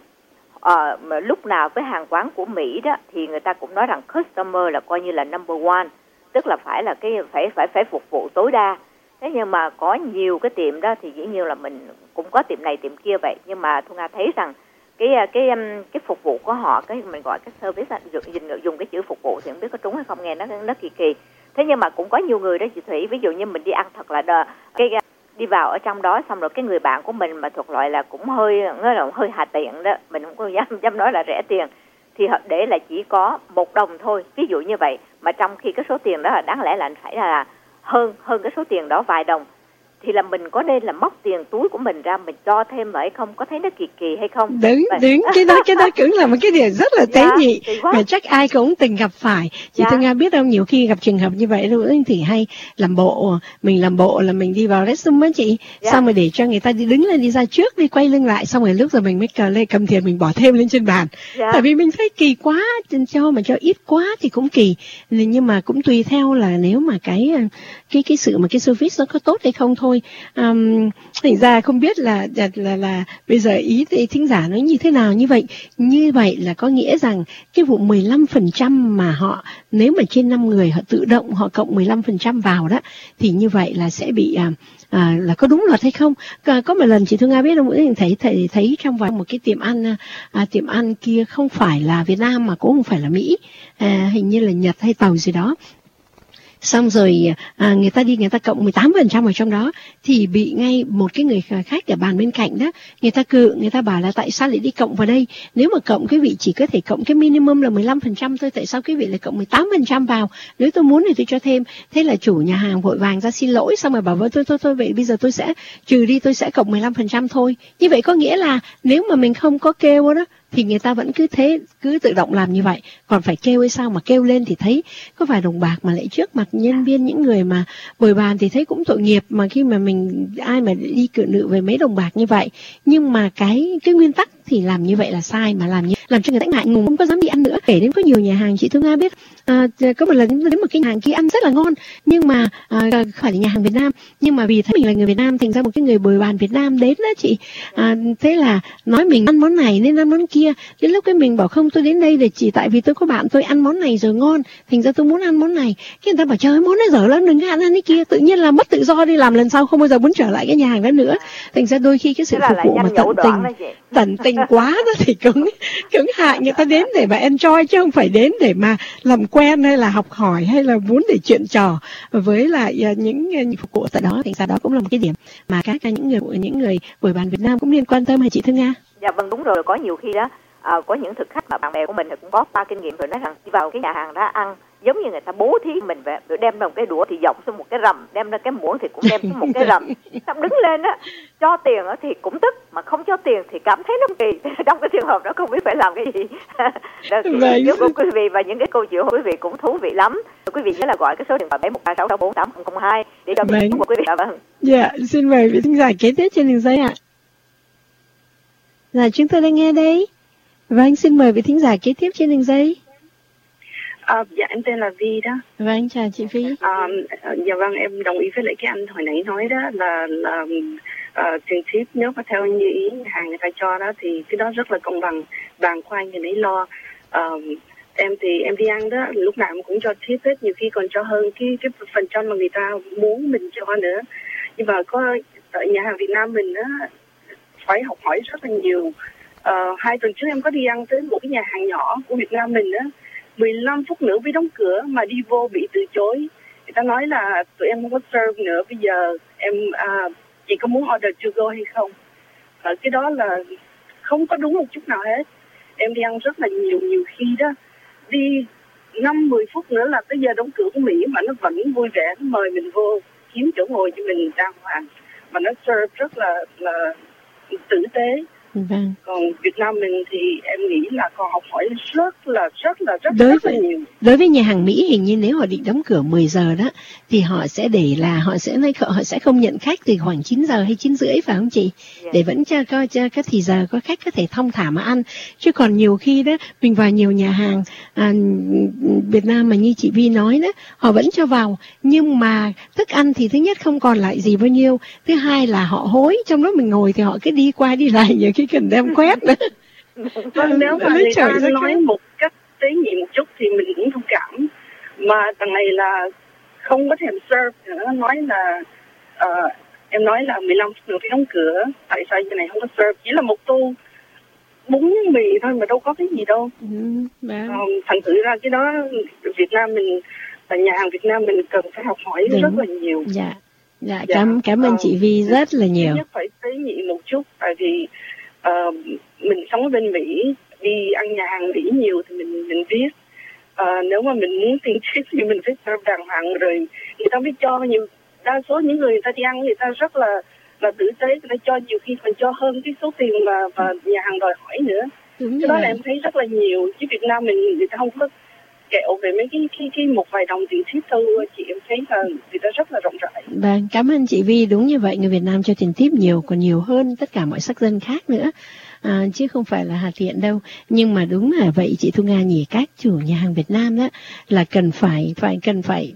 à, mà lúc nào với hàng quán của Mỹ đó thì người ta cũng nói rằng customer là coi như là number one, tức là phải là cái phải phải phải phục vụ tối đa. Thế nhưng mà có nhiều cái tiệm đó thì dĩ nhiên là mình cũng có tiệm này tiệm kia vậy, nhưng mà Thu Nga thấy rằng cái cái cái phục vụ của họ, cái mình gọi cái service dùng, dùng cái chữ phục vụ thì không biết có trúng hay không, nghe nó nó kỳ kỳ. Thế nhưng mà cũng có nhiều người đó chị Thủy, ví dụ như mình đi ăn thật là đờ, cái đi vào ở trong đó xong rồi cái người bạn của mình mà thuộc loại là cũng hơi nói là hơi hà tiền đó, mình không có dám dám nói là rẻ tiền, thì để là chỉ có một đồng thôi, ví dụ như vậy, mà trong khi cái số tiền đó là đáng lẽ là phải là hơn hơn cái số tiền đó vài đồng, thì là mình có nên là móc tiền túi của mình ra mình cho thêm vậy không? Có thấy nó kỳ kỳ hay không? Đúng, Và... đúng, cái đó cái đó cũng là một cái điều rất là tế dạ, nhị mà chắc ai cũng từng gặp phải. Chị dạ. Thương Nga biết đâu, nhiều khi gặp trường hợp như vậy luôn thì hay làm bộ, mình làm bộ là mình đi vào restroom á chị, dạ. xong rồi để cho người ta đi đứng lên đi ra trước, đi quay lưng lại, xong rồi lúc rồi mình mới cờ lên cầm tiền mình bỏ thêm lên trên bàn. Dạ. Tại vì mình thấy kỳ quá, cho mà cho ít quá thì cũng kỳ. Nhưng mà cũng tùy theo là nếu mà cái cái cái sự mà cái service nó có tốt hay không thôi. Um, thành ra không biết là, là là là bây giờ ý thì thính giả nói như thế nào. Như vậy như vậy là có nghĩa rằng cái vụ mười lăm phần trăm mà họ, nếu mà trên năm người họ tự động họ cộng mười lăm phần trăm vào đó thì như vậy là sẽ bị à, à, là có đúng luật hay không? À, có một lần chị Thương Nga biết không, thấy thấy thấy trong vài một cái tiệm ăn à, tiệm ăn kia không phải là Việt Nam mà cũng không phải là Mỹ, à, hình như là Nhật hay Tàu gì đó. xong rồi à, người ta đi người ta cộng mười tám phần trăm ở trong đó, thì bị ngay một cái người khách ở bàn bên cạnh đó, người ta cự, người ta bảo là tại sao lại đi cộng vào đây, nếu mà cộng quý vị chỉ có thể cộng cái minimum là mười lăm phần trăm thôi, tại sao quý vị lại cộng mười tám phần trăm vào, nếu tôi muốn thì tôi cho thêm. Thế là chủ nhà hàng vội vàng ra xin lỗi, xong rồi bảo với tôi thôi thôi vậy bây giờ tôi sẽ trừ đi, tôi sẽ cộng mười lăm phần trăm thôi. Như vậy có nghĩa là nếu mà mình không có kêu đó thì người ta vẫn cứ thế, cứ tự động làm như vậy. Còn phải kêu hay sao, mà kêu lên thì thấy có vài đồng bạc mà lại trước mặt nhân viên, những người mà bồi bàn thì thấy cũng tội nghiệp, mà khi mà mình ai mà đi cự nữ về mấy đồng bạc như vậy. Nhưng mà cái cái nguyên tắc thì làm như vậy là sai, mà làm như làm cho người ta ngại ngùng, không có dám đi ăn nữa. Kể đến có nhiều nhà hàng chị Thương Nga biết, à, có một lần đến một cái nhà hàng kia ăn rất là ngon, nhưng mà à, phải là nhà hàng Việt Nam, nhưng mà vì thấy mình là người Việt Nam, thành ra một cái người bồi bàn Việt Nam đến đó chị, à, thế là nói mình ăn món này nên ăn món kia. Đến lúc cái mình bảo không, tôi đến đây để chỉ tại vì tôi có bạn tôi ăn món này rồi ngon, thành ra tôi muốn ăn món này. Cái người ta bảo trời ơi, món này dở lắm, đừng có ăn ăn cái kia. Tự nhiên là mất tự do, đi làm lần sau không bao giờ muốn trở lại cái nhà hàng đó nữa. Thành ra đôi khi cái sự phục vụ mà tận tình tận tình quá đó thì cũng cũng hại người ta đến để mà enjoy, chứ không phải đến để mà làm quen hay là học hỏi hay là muốn để chuyện trò với lại những, những phục vụ tại đó. Thành ra đó cũng là một cái điểm mà các những người những người bồi bàn Việt Nam cũng nên quan tâm, hả chị Thương Nga? Dạ vâng, đúng rồi. Có nhiều khi đó à, có những thực khách mà bạn bè của mình cũng có qua kinh nghiệm rồi, nói rằng đi vào cái nhà hàng đó ăn giống như người ta bố thí mình vậy, rồi đem ra một cái đũa thì dọc xuống một cái rầm, đem ra cái muỗng thì cũng đem xuống một cái rầm. Xong đứng lên á, cho tiền á thì cũng tức, mà không cho tiền thì cảm thấy nó kỳ. Trong cái trường hợp đó không biết phải làm cái gì. Đó, thì chúc quý vị và những cái câu chuyện của quý vị cũng thú vị lắm. Quý vị nhớ là gọi cái số điện thoại bảy một ba sáu sáu bốn tám không không hai để cho biết của quý vị. Vâng. Dạ, xin mời vị thính giả kế tiếp trên đường dây ạ. Là chúng tôi đang nghe đây. Vâng, xin mời vị thính giả kế tiếp trên đường dây. À, dạ em tên là Vi đó. Vâng, chào chị Vi. À, dạ vâng, em đồng ý với lại cái anh hồi nãy nói đó là là uh, tiền tip nếu mà theo như ý hàng người ta cho đó thì cái đó rất là công bằng, bàn khoai người nấy lo. Uh, em thì em đi ăn đó lúc nào cũng cho tip hết, nhiều khi còn cho hơn cái cái phần trăm mà người ta muốn mình cho nữa. Nhưng mà có tại nhà hàng Việt Nam mình đó phải học hỏi rất là nhiều. Uh, hai tuần trước em có đi ăn tới một cái nhà hàng nhỏ của Việt Nam mình đó, mười lăm phút nữa mới đóng cửa mà đi vô bị từ chối. Người ta nói là tụi em không có serve nữa, bây giờ em uh, chỉ có muốn order to go hay không. Uh, cái đó là không có đúng một chút nào hết. Em đi ăn rất là nhiều, nhiều khi đó đi năm mười phút nữa là tới giờ đóng cửa của Mỹ mà nó vẫn vui vẻ, nó mời mình vô kiếm chỗ ngồi cho mình đàng hoàng, mà nó serve rất là là tử tế. Vâng. Còn Việt Nam mình thì em nghĩ là còn học hỏi rất là rất là rất, đối rất với, là nhiều. Đối với nhà hàng Mỹ hình như nếu họ định đóng cửa mười giờ đó thì họ sẽ để là họ sẽ họ sẽ không nhận khách từ khoảng chín giờ hay chín rưỡi, phải không chị? Yeah. Để vẫn cho cho cho cái thì giờ có khách có thể thong thả mà ăn. Chứ còn nhiều khi đó mình vào nhiều nhà hàng à, Việt Nam mà như chị Vi nói đó, họ vẫn cho vào nhưng mà thức ăn thì thứ nhất không còn lại gì bao nhiêu, thứ hai là họ hối, trong lúc mình ngồi thì họ cứ đi qua đi lại nhiều khi cần đem quét nữa. Vâng, nếu mà người ta nói một cách tế nhị một chút thì mình cũng thông cảm, mà thằng này là không có thèm serve nữa, nói là uh, em nói là mười lăm phút nữa phải đóng cửa, tại sao cái này không có serve, chỉ là một tô bún mì thôi mà đâu có cái gì đâu. Ừ, um, thành thử ra cái đó Việt Nam mình là nhà hàng Việt Nam mình cần phải học hỏi Đúng. rất là nhiều. Dạ, dạ, dạ. cảm cảm ơn uh, chị Vi rất là nhiều. Nhất phải tế nhị một chút, tại vì uh, mình sống ở bên Mỹ, đi ăn nhà hàng Mỹ nhiều thì mình mình biết uh, nếu mà mình muốn tiền tip thì mình phải serve đàng hoàng, rồi người ta biết cho nhiều. Đa số những người người ta đi ăn người ta rất là là tử tế, người ta cho nhiều khi còn cho hơn cái số tiền mà và nhà hàng đòi hỏi nữa. Đúng cái đó là em thấy rất là nhiều, chứ Việt Nam mình người ta không có kẹo về mấy cái cái cái một vài đồng tiền tip đâu. Chị em thấy là người ta rất là rộng rãi. Vâng, cảm ơn chị Vi. Đúng như vậy, người Việt Nam cho tiền tip nhiều, còn nhiều hơn tất cả mọi sắc dân khác nữa. À, chứ không phải là hạt tiện đâu. Nhưng mà đúng là vậy chị Thu Nga nhỉ, các chủ nhà hàng Việt Nam đó là cần phải phải cần phải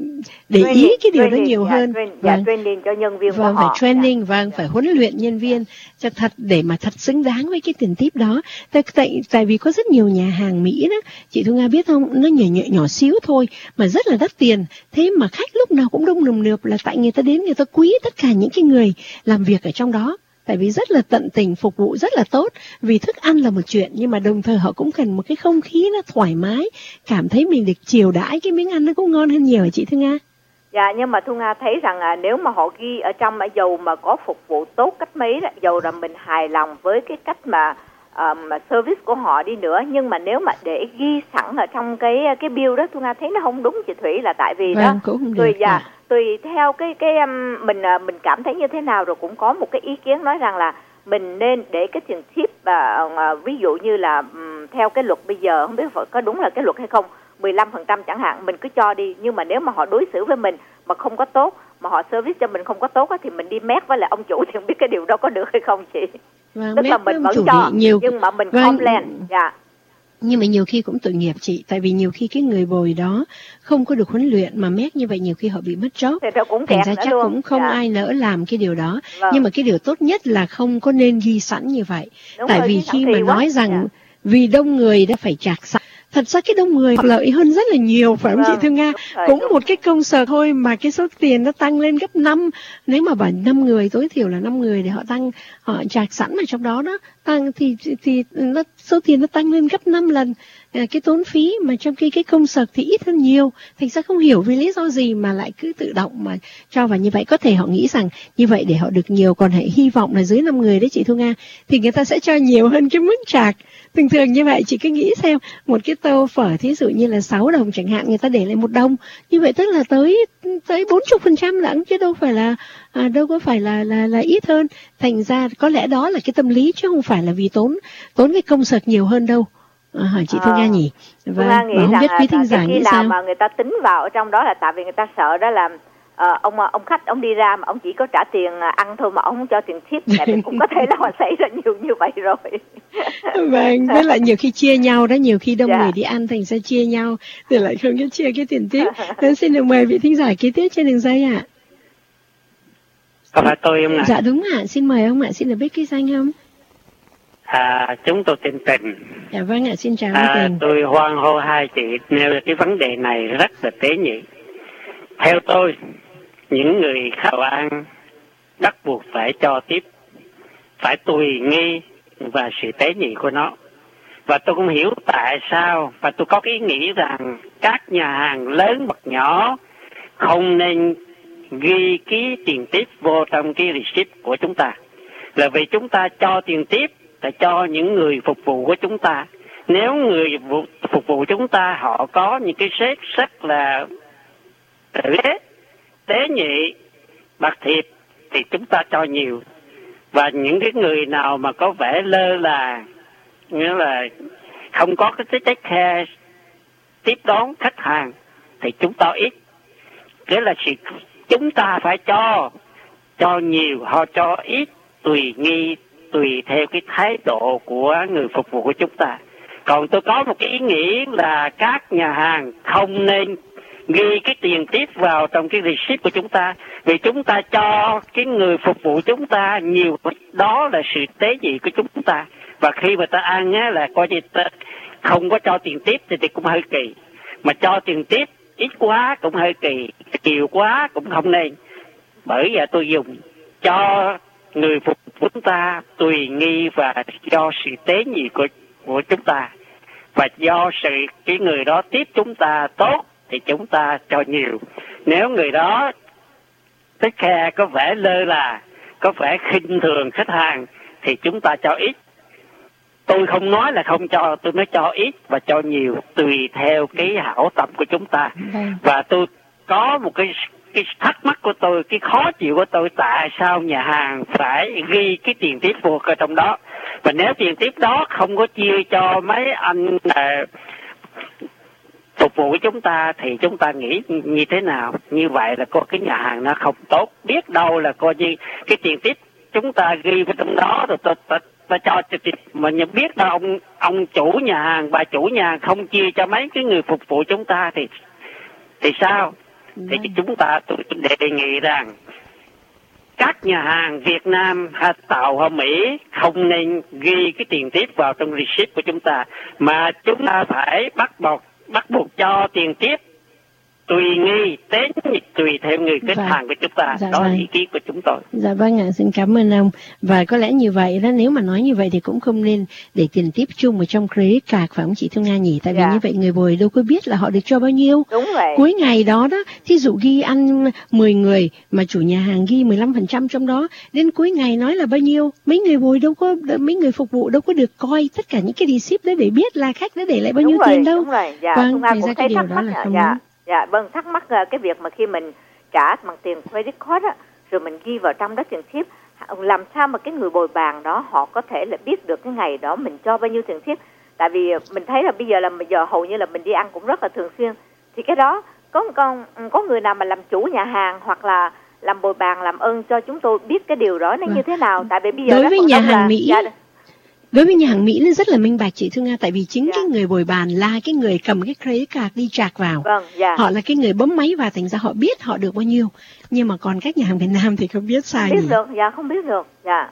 để ý cái điều đó nhiều dạ, hơn. Train, dạ, vâng. Training cho nhân viên vâng, của phải họ. training, dạ. vâng, phải huấn luyện nhân viên cho thật để mà thật xứng đáng với cái tiền tip đó. Tại, tại, tại vì có rất nhiều nhà hàng Mỹ đó, chị Thu Nga biết không, nó nhỏ nhỏ, nhỏ xíu thôi mà rất là đắt tiền. Thế mà khách lúc nào cũng đông nườm nượp là tại người ta đến người ta quý tất cả những cái người làm việc ở trong đó. Tại vì rất là tận tình, phục vụ rất là tốt. Vì thức ăn là một chuyện, nhưng mà đồng thời họ cũng cần một cái không khí nó thoải mái, cảm thấy mình được chiều đãi, cái miếng ăn nó cũng ngon hơn nhiều hả chị Thu Nga? Dạ, nhưng mà Thu Nga thấy rằng à, nếu mà họ ghi ở trong ở dầu mà có phục vụ tốt cách mấy đó, dầu là mình hài lòng với cái cách mà uh, mà service của họ đi nữa, nhưng mà nếu mà để ghi sẵn ở trong cái cái bill đó, Thu Nga thấy nó không đúng chị Thủy, là tại vì vâng, đó cũng tùy được, dạ, à. tùy theo cái cái um, mình uh, mình cảm thấy như thế nào, rồi cũng có một cái ý kiến nói rằng là mình nên để cái tiền tip và uh, uh, ví dụ như là um, theo cái luật bây giờ, không biết có đúng là cái luật hay không, mười lăm phần trăm chẳng hạn, mình cứ cho đi, nhưng mà nếu mà họ đối xử với mình mà không có tốt, mà họ service cho mình không có tốt á, thì mình đi mét với lại ông chủ thì không biết cái điều đó có được hay không chị? Vâng, tức là mình vẫn cho nhiều, nhưng mà mình vâng, complain. Dạ. Nhưng mà nhiều khi cũng tội nghiệp chị, tại vì nhiều khi cái người bồi đó không có được huấn luyện mà mét như vậy, nhiều khi họ bị mất job. Thành ra chắc luôn. Cũng không dạ. ai nỡ làm cái điều đó. Vâng. Nhưng mà cái điều tốt nhất là không có nên ghi sẵn như vậy. Đúng tại rồi, vì khi mà nói quá. rằng dạ. vì đông người đã phải chạc sẵn, thật ra cái đông người lợi hơn rất là nhiều, phải không vâng, chị Thương Nga? Rồi, cũng đúng. Một cái công sở thôi mà cái số tiền nó tăng lên gấp năm. Nếu mà bảo năm người, tối thiểu là năm người để họ tăng, họ chạc sẵn ở trong đó đó, tăng thì thì nó, số tiền nó tăng lên gấp năm lần cái tốn phí, mà trong khi cái công sở thì ít hơn nhiều. Thành ra không hiểu vì lý do gì mà lại cứ tự động mà cho vào như vậy. Có thể họ nghĩ rằng như vậy để họ được nhiều, còn hãy hy vọng là dưới năm người đấy chị Thu Nga, thì người ta sẽ cho nhiều hơn cái mức chạc. Thường thường như vậy chị cứ nghĩ xem, một cái tô phở thí dụ như là sáu đồng chẳng hạn, người ta để lại một đồng, như vậy tức là tới tới bốn mươi phần trăm lận, chứ đâu phải là à, đâu có phải là là là ít hơn. Thành ra có lẽ đó là cái tâm lý, chứ không phải là vì tốn tốn cái công sợt nhiều hơn đâu. À, hỏi chị Thu Nga nhỉ? Và vâng, nghĩ không biết quý thính giả nghĩ sao? Mà người ta tính vào ở trong đó là tại vì người ta sợ đó là uh, ông ông khách ông đi ra mà ông chỉ có trả tiền ăn thôi mà ông không cho tiền tip, tại vì cũng có thể là họ xảy ra nhiều như vậy rồi. Vâng, với lại nhiều khi chia nhau đó, nhiều khi đông dạ. người đi ăn thành ra chia nhau rồi lại không có chia cái tiền tip. Nên xin được mời vị thính giả kế tiếp trên đường dây ạ. À. Có phải tôi không ạ? Dạ đúng ạ, à. Xin mời ông ạ, à. Xin được biết cái danh không? À, chúng tôi tên Tình. Dạ vâng ạ, à, xin chào à, Tình. Tôi hoan hô hai chị nêu cái vấn đề này rất là tế nhị. Theo tôi, những người khách ăn bắt buộc phải cho tiếp, phải tùy nghi và sự tế nhị của nó. Và tôi cũng hiểu tại sao, và tôi có cái ý nghĩ rằng các nhà hàng lớn hoặc nhỏ không nên ghi cái tiền tiếp vô trong cái receipt của chúng ta, là vì chúng ta cho tiền tiếp là cho những người phục vụ của chúng ta. Nếu người phục vụ chúng ta họ có những cái sếp rất là tử tế, tế nhị, bạc thiệp thì chúng ta cho nhiều. Và những cái người nào mà có vẻ lơ là, nghĩa là không có cái take care, tiếp đón khách hàng thì chúng ta ít. Nghĩa là sự chúng ta phải cho, cho nhiều, họ cho ít, tùy nghi, tùy theo cái thái độ của người phục vụ của chúng ta. Còn tôi có một cái ý nghĩ là các nhà hàng không nên ghi cái tiền tiếp vào trong cái receipt của chúng ta, vì chúng ta cho cái người phục vụ chúng ta nhiều, đó là sự tế nhị của chúng ta. Và khi mà ta ăn á, là coi như ta không có cho tiền tiếp thì, thì cũng hơi kỳ, mà cho tiền tiếp ít quá cũng hơi kỳ, nhiều quá cũng không nên. Bởi vậy tôi dùng cho người phục vụ chúng ta tùy nghi và do sự tế nhị của của chúng ta, và do sự cái người đó tiếp chúng ta tốt thì chúng ta cho nhiều. Nếu người đó take care có vẻ lơ là, có vẻ khinh thường khách hàng thì chúng ta cho ít. Tôi không nói là không cho, tôi nói cho ít và cho nhiều tùy theo cái hảo tâm của chúng ta. Và tôi có một cái cái thắc mắc của tôi, cái khó chịu của tôi, tại sao nhà hàng phải ghi cái tiền tiếp vô ở trong đó. Và nếu tiền tiếp đó không có chia cho mấy anh uh, phục vụ chúng ta thì chúng ta nghĩ như thế nào? Như vậy là có cái nhà hàng nó không tốt. Biết đâu là coi như cái tiền tiếp chúng ta ghi vào trong đó rồi ta, ta, ta cho mà nhận biết đâu ông ông chủ nhà hàng, bà chủ nhà hàng không chia cho mấy cái người phục vụ chúng ta thì thì sao? Thì chúng ta tôi đề nghị rằng các nhà hàng Việt Nam hay Tàu hay Mỹ không nên ghi cái tiền tiếp vào trong receipt của chúng ta, mà chúng ta phải bắt buộc bắt buộc cho tiền tiếp tùy nghi tế nhị tùy theo người kết Dạ. hàng của chúng ta. Dạ Đó là vâng. ý kiến của chúng tôi. Dạ vâng ạ, xin cảm ơn ông. Và có lẽ như vậy đó, nếu mà nói như vậy thì cũng không nên để tiền tiếp chung ở trong credit card, phải không chị Thu Nga nhỉ? Tại vì Dạ. như vậy người bồi đâu có biết là họ được cho bao nhiêu. Đúng vậy. Cuối ngày đó đó, thí dụ ghi ăn mười người mà chủ nhà hàng ghi mười lăm phần trăm trong đó, đến cuối ngày nói là bao nhiêu, mấy người bồi đâu có, mấy người phục vụ đâu có được coi tất cả những cái receipt đó để biết là khách đã để lại bao Đúng nhiêu rồi, tiền đâu. Đúng rồi, dạ. Vâng, Thu Nga thành cũng ra thấy cái thắc điều đó mắc là ạ. không Dạ. đúng. Dạ, vâng, thắc mắc ờ, cái việc mà khi mình trả bằng tiền credit card á, rồi mình ghi vào trong đó tiền tip, làm sao mà cái người bồi bàn đó họ có thể là biết được cái ngày đó mình cho bao nhiêu tiền tip? Tại vì mình thấy là bây giờ là bây giờ hầu như là mình đi ăn cũng rất là thường xuyên, thì cái đó có con có người nào mà làm chủ nhà hàng hoặc là làm bồi bàn làm ơn cho chúng tôi biết cái điều đó nó Vâng. như thế nào? Tại vì bây giờ Đối rất với là nhà đông hàng là- Mỹ, dạ, Đối với nhà hàng Mỹ nó rất là minh bạch chị Thu Nga, tại vì chính Dạ. cái người bồi bàn là cái người cầm cái credit card đi chạc vào. vâng, dạ. Họ là cái người bấm máy vào, thành ra họ biết họ được bao nhiêu. Nhưng mà còn các nhà hàng Việt Nam thì không biết sai biết nhỉ? được, dạ không biết được, dạ.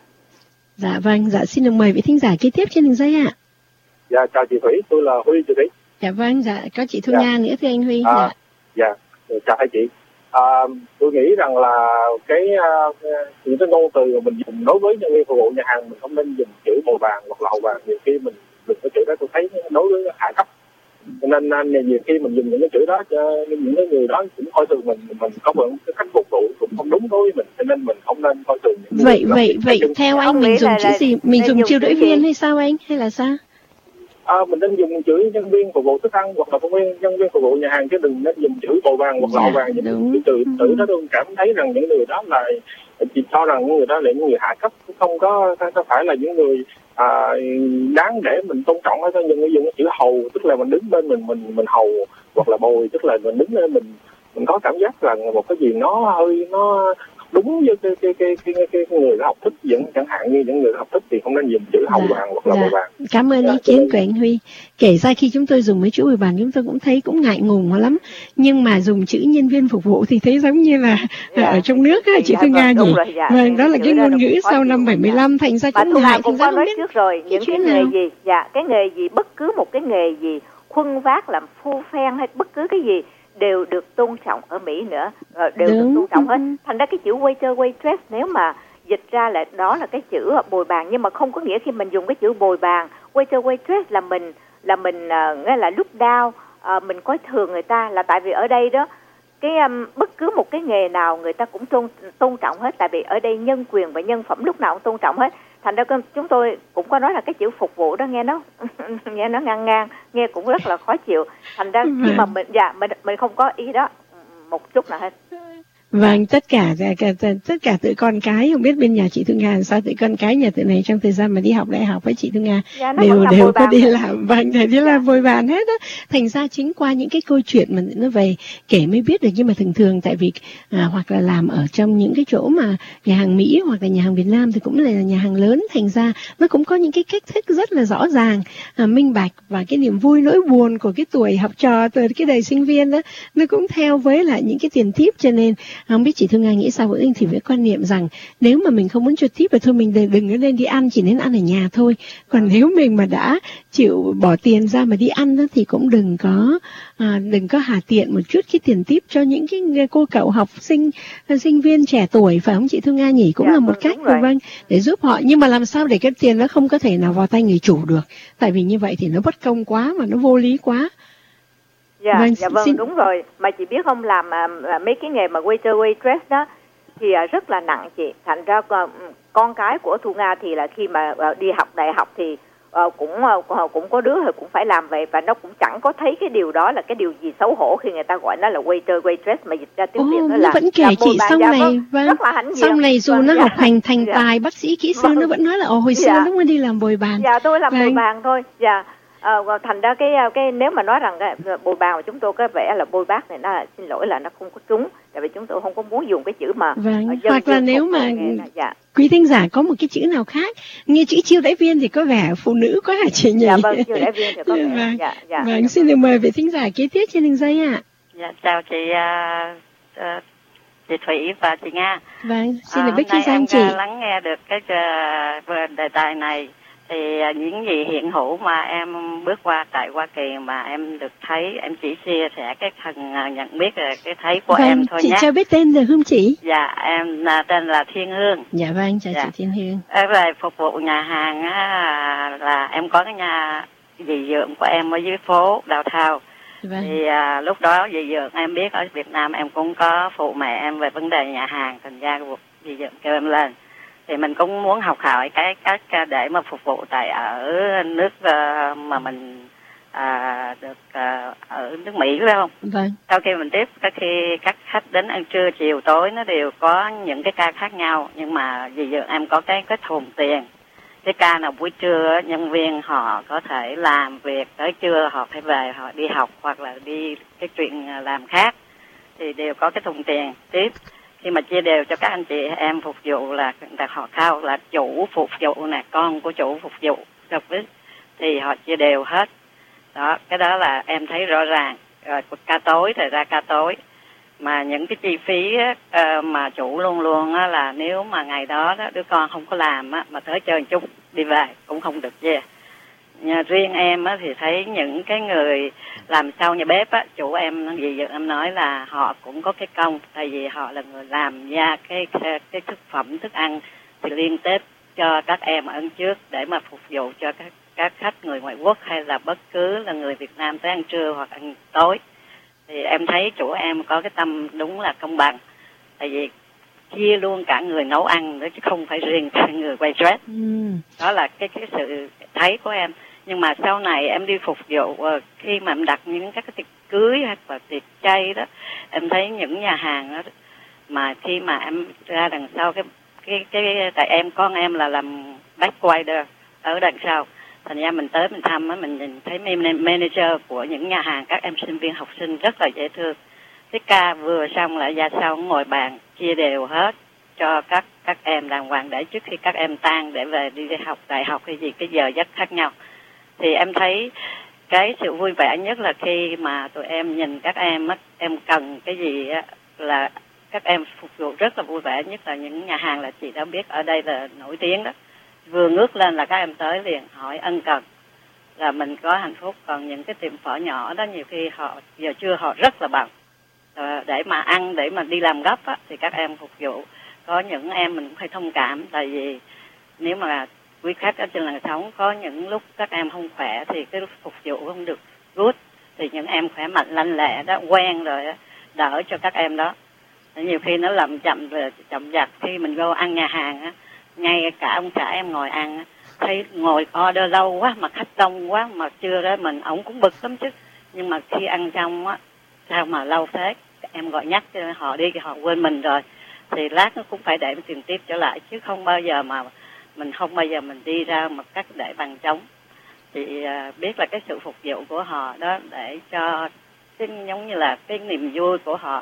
Dạ vâng, dạ xin được mời vị thính giả kế tiếp trên đường dây ạ. Dạ chào chị Thủy, tôi là Huy chị Thủy. Dạ vâng, dạ có chị Thu Dạ. Nga nữa thưa anh Huy. À, Dạ. dạ, chào hai chị. À, tôi nghĩ rằng là cái uh, những cái ngôn từ mà mình dùng đối với nhân viên phục vụ nhà hàng, mình không nên dùng chữ bồi bàn hoặc là hầu bàn. Nhiều khi mình dùng cái chữ đó tôi thấy đối với hạ cấp, cho nên uh, nhiều khi mình dùng những cái chữ đó cho những cái người đó cũng coi thường mình, mình có một cái cách phục vụ cũng không đúng đối với mình, cho nên mình không nên coi thường những Vậy người đó. vậy vậy Chung- theo Ông anh nghĩ mình dùng là- chữ là- gì? Mình nên dùng dùng chiêu chữ đãi gì? viên hay sao anh? Hay là sao? À, mình nên dùng chữ nhân viên phục vụ thức ăn hoặc là nhân viên nhân viên phục vụ nhà hàng, chứ đừng nên dùng chữ bồi bàn hoặc là hầu bàn. đúng. Những từ từ đó tôi cảm thấy rằng những người đó là chỉ cho rằng những người đó là những người hạ cấp, không có không phải là những người à, đáng để mình tôn trọng hết. Nhưng dùng chữ hầu tức là mình đứng bên mình mình mình hầu, hoặc là bồi tức là mình đứng lên mình mình có cảm giác là một cái gì nó hơi nó đúng với cái cái cái cái, cái, cái người học thức, những chẳng hạn như những người học thức thì không nên dùng chữ hầu Dạ, bàn hoặc là dạ. bồi bàn. Cảm ơn Dạ, ý cho kiến nên- của anh Huy. Kể ra khi chúng tôi dùng mấy chữ bồi bàn chúng tôi cũng thấy cũng ngại ngùng lắm. Nhưng mà dùng chữ nhân viên phục vụ thì thấy giống như là Dạ. ở trong nước á, chị Dạ, Thu vâng, Nga đúng nhỉ? rồi, dạ. Vâng, đó là Chữ cái đó ngôn nó ngữ cũng khó sau chịu, năm bảy mươi lăm, thành ra Mà cũng Thu Nga ngại, cũng thành ra có không nói biết. trước rồi, những chữ cái nào? nghề gì, dạ, cái nghề gì, bất cứ một cái nghề gì, khuân vác làm phu phen hay bất cứ cái gì đều được tôn trọng ở Mỹ nữa, ờ, đều Đúng. được tôn trọng hết. Thành ra cái chữ waiter, waitress nếu mà dịch ra là đó là cái chữ bồi bàn, nhưng mà không có nghĩa khi mình dùng cái chữ bồi bàn, waiter, waitress là mình là mình uh, nghĩa là lúc down, uh, mình coi thường người ta, là tại vì ở đây đó cái um, bất cứ một cái nghề nào người ta cũng tôn tôn trọng hết, tại vì ở đây nhân quyền và nhân phẩm lúc nào cũng tôn trọng hết. Thành ra chúng tôi cũng có nói là cái chữ phục vụ đó nghe nó nghe nó ngang ngang, nghe cũng rất là khó chịu. Thành ra khi mà mình dạ mình mình không có ý đó một chút nào hết. Vâng, tất cả, cả tất cả tụi con cái, không biết bên nhà chị Thu Nga làm sao, tụi con cái nhà tụi này trong thời gian mà đi học đại học với chị Thu Nga Dạ, nó đều vẫn làm đều bồi có bàn đi mà. làm, vâng, thì đi làm bồi bàn hết á. Thành ra chính qua những cái câu chuyện mà nó về kể mới biết được, nhưng mà thường thường tại vì à, hoặc là làm ở trong những cái chỗ mà nhà hàng Mỹ hoặc là nhà hàng Việt Nam thì cũng là nhà hàng lớn, thành ra nó cũng có những cái cách thức rất là rõ ràng, à, minh bạch, và cái niềm vui nỗi buồn của cái tuổi học trò, từ cái đời sinh viên đó nó cũng theo với lại những cái tiền tiếp. Cho nên không biết chị Thu Nga nghĩ sao, với anh thì với quan niệm rằng nếu mà mình không muốn cho tiếp thì thôi mình đừng có nên đi ăn, chỉ nên ăn ở nhà thôi. Còn nếu mình mà đã chịu bỏ tiền ra mà đi ăn đó thì cũng đừng có à, đừng có hà tiện một chút cái tiền tiếp cho những cái cô cậu học sinh sinh viên trẻ tuổi, phải không chị Thu Nga nhỉ? Cũng Dạ, là một vâng, cách đúng rồi. vâng để giúp họ, nhưng mà làm sao để cái tiền nó không có thể nào vào tay người chủ được, tại vì như vậy thì nó bất công quá mà nó vô lý quá. Dạ, Vâng, dạ vâng, xin- đúng rồi. Mà chị biết không, làm à, à, mấy cái nghề mà waiter, waitress đó thì à, rất là nặng chị. Thành ra con, con cái của Thu Nga thì là khi mà à, đi học đại học thì à, cũng à, cũng có đứa thì cũng phải làm vậy, và nó cũng chẳng có thấy cái điều đó là cái điều gì xấu hổ khi người ta gọi nó là waiter, waitress, mà dịch ra tiếng Ồ, Việt nó nó là vẫn kể là bồi chị bàn. sau Dạ, này, vâng, vâng, rất là hãnh diện. sau này dù Vâng, nó dạ. học hành thành Dạ. tài, bác sĩ, kỹ sư, Vâng. nó vẫn nói là ồ hồi xưa Dạ. nó mới đi làm bồi bàn. Dạ, tôi làm bồi Vâng. bàn thôi. Dạ. À, thành ra cái cái nếu mà nói rằng cái bồi bàn của chúng tôi có vẻ là bôi bác này, nó là, xin lỗi là nó không có trúng, tại vì chúng tôi không có muốn dùng cái chữ mà Vâng, ờ, dân hoặc là dân nếu phục mà vụ nghe là- dạ. quý thính giả có một cái chữ nào khác, như chữ chiêu đãi viên thì có vẻ phụ nữ quá hả chị nhỉ? Dạ vâng, chiêu đãi viên thì có vẻ. Vâng, Dạ, dạ. vâng, xin được mời vị thính giả kế tiếp trên đường dây ạ. Dạ, chào chị uh, uh, chị Thủy và chị Nga. Vâng, xin À, được biết hôm nay chuyên danh em chị. uh, lắng nghe được cái uh, về đề tài này Thì à, những gì hiện hữu mà em bước qua tại Hoa Kỳ mà em được thấy, em chỉ chia sẻ cái phần à, nhận biết là cái thấy của vâng, em thôi chị nhé. Chị cho biết tên được không chị? Dạ, em là tên là Thiên Hương. Dạ vâng, chào dạ. chị Thiên Hương. Em về phục vụ nhà hàng á, là em có cái nhà dì dượng của em ở dưới phố Đào Thao. Vâng. Thì à, lúc đó dì dượng em biết ở Việt Nam em cũng có phụ mẹ em về vấn đề nhà hàng, thành ra dì dượng kêu em lên. Thì mình cũng muốn học hỏi cái cách để mà phục vụ tại ở nước uh, mà mình uh, được uh, ở nước Mỹ, phải không? Vâng. Sau khi mình tiếp, các khi các khách đến ăn trưa, chiều, tối nó đều có những cái ca khác nhau, nhưng mà dì dượng em có cái cái thùng tiền. Cái ca nào buổi trưa nhân viên họ có thể làm việc tới trưa họ phải về họ đi học hoặc là đi cái chuyện làm khác thì đều có cái thùng tiền tiếp. Khi mà chia đều cho các anh chị em phục vụ là họ khao là chủ phục vụ nè, con của chủ phục vụ thì họ chia đều hết. Đó, cái đó là em thấy rõ ràng. Rồi ca tối thì ra ca tối. Mà những cái chi phí á, mà chủ luôn luôn á, là nếu mà ngày đó, đó đứa con không có làm á, mà tới chơi một chút đi về cũng không được về. Nhà riêng em á, thì thấy những cái người làm sau nhà bếp á, chủ em gì vậy em nói là họ cũng có cái công, tại vì họ là người làm ra cái cái, cái thức phẩm thức ăn thì liên tiếp cho các em ở trước để mà phục vụ cho các các khách người ngoại quốc hay là bất cứ là người Việt Nam tới ăn trưa hoặc ăn tối. Thì em thấy chủ em có cái tâm đúng là công bằng, tại vì chia luôn cả người nấu ăn nữa chứ không phải riêng người quay dress. Ừ. Đó là cái cái sự thấy của em. Nhưng mà sau này em đi phục vụ khi mà em đặt những các cái tiệc cưới hay là tiệc chay đó, em thấy những nhà hàng đó mà khi mà em ra đằng sau cái cái cái tại em con em là làm backrider ở đằng sau, thành ra mình tới mình thăm á, mình nhìn thấy manager của những nhà hàng các em sinh viên học sinh rất là dễ thương. Cái ca vừa xong lại ra sau ngồi bàn chia đều hết cho các các em đàng hoàng để trước khi các em tan để về đi học đại học hay gì cái giờ giấc khác nhau. Thì em thấy cái sự vui vẻ nhất là khi mà tụi em nhìn các em á, em cần cái gì á là các em phục vụ rất là vui vẻ, nhất là những nhà hàng là chị đã biết ở đây là nổi tiếng đó. Vừa ngước lên là các em tới liền hỏi ân cần là mình có hạnh phúc. Còn những cái tiệm phở nhỏ đó nhiều khi họ giờ trưa họ rất là bận à, để mà ăn để mà đi làm gấp á, thì các em phục vụ. Có những em mình cũng phải thông cảm, tại vì nếu mà quý khách ở trên làng sống có những lúc các em không khỏe thì cái phục vụ không được good, thì những em khỏe mạnh lanh lẹ đó quen rồi đó, đỡ cho các em đó. Nhiều khi nó làm chậm rồi chậm chạp khi mình vô ăn nhà hàng á, ngay cả ông xã em ngồi ăn á, thấy ngồi order lâu quá mà khách đông quá mà chưa đó mình ổng cũng bực lắm chứ. Nhưng mà khi ăn xong á, sao mà lâu thế, em gọi nhắc cho họ đi họ quên mình rồi, thì lát nó cũng phải để tiền tiếp trở lại, chứ không bao giờ mà mình không bao giờ mình đi ra một cách để bằng trống. Thì uh, biết là cái sự phục vụ của họ đó để cho cái giống như là cái niềm vui của họ,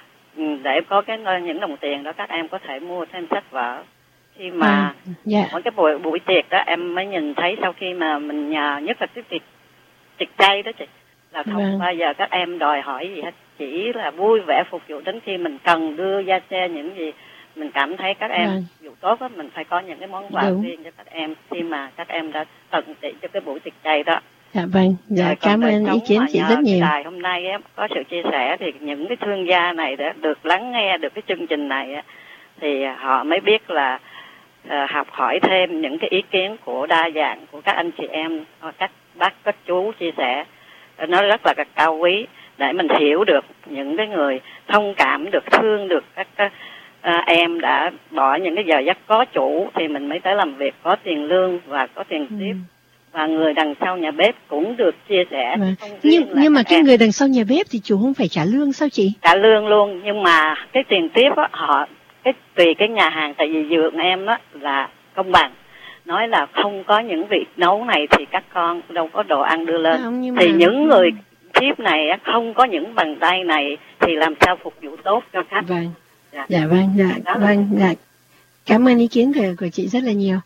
để có cái những đồng tiền đó các em có thể mua thêm sách vở. Khi mà à, yeah. mỗi cái buổi buổi tiệc đó em mới nhìn thấy sau khi mà mình nhờ, nhất là cái tiệc tiệc chay đó chị, là không yeah. bao giờ các em đòi hỏi gì hết, chỉ là vui vẻ phục vụ đến khi mình cần đưa ra xe những gì mình cảm thấy các em phục vụ tốt á, mình phải có những cái món quà riêng cho các em khi mà các em đã tận tụy cho cái buổi tiệc chay đó. Dạ vâng, dạ rồi, cảm ơn ý kiến chị rất nhiều. Đài hôm nay em có sự chia sẻ thì những cái thương gia này đã được lắng nghe được cái chương trình này á, thì họ mới biết là uh, học hỏi thêm những cái ý kiến của đa dạng của các anh chị em, các bác các chú chia sẻ, nó rất là cao quý để mình hiểu được những cái người thông cảm được, thương được các, các uh, em đã bỏ những cái giờ giấc có chủ thì mình mới tới làm việc, có tiền lương và có tiền tiếp. Ừ. Và người đằng sau nhà bếp cũng được chia sẻ. À, nhưng nhưng mà cái em. người đằng sau nhà bếp thì chủ không phải trả lương sao chị? Trả lương luôn, nhưng mà cái tiền tiếp á, họ cái tùy cái nhà hàng, tại vì dượng em đó là công bằng, nói là không có những vị nấu này thì các con đâu có đồ ăn đưa lên. Không, thì mà... những người tiếp này á, không có những bàn tay này thì làm sao phục vụ tốt cho khách. Vâng, dạ, dạ vâng, dạ, vâng, dạ. Cảm ơn ý kiến của, của chị rất là nhiều.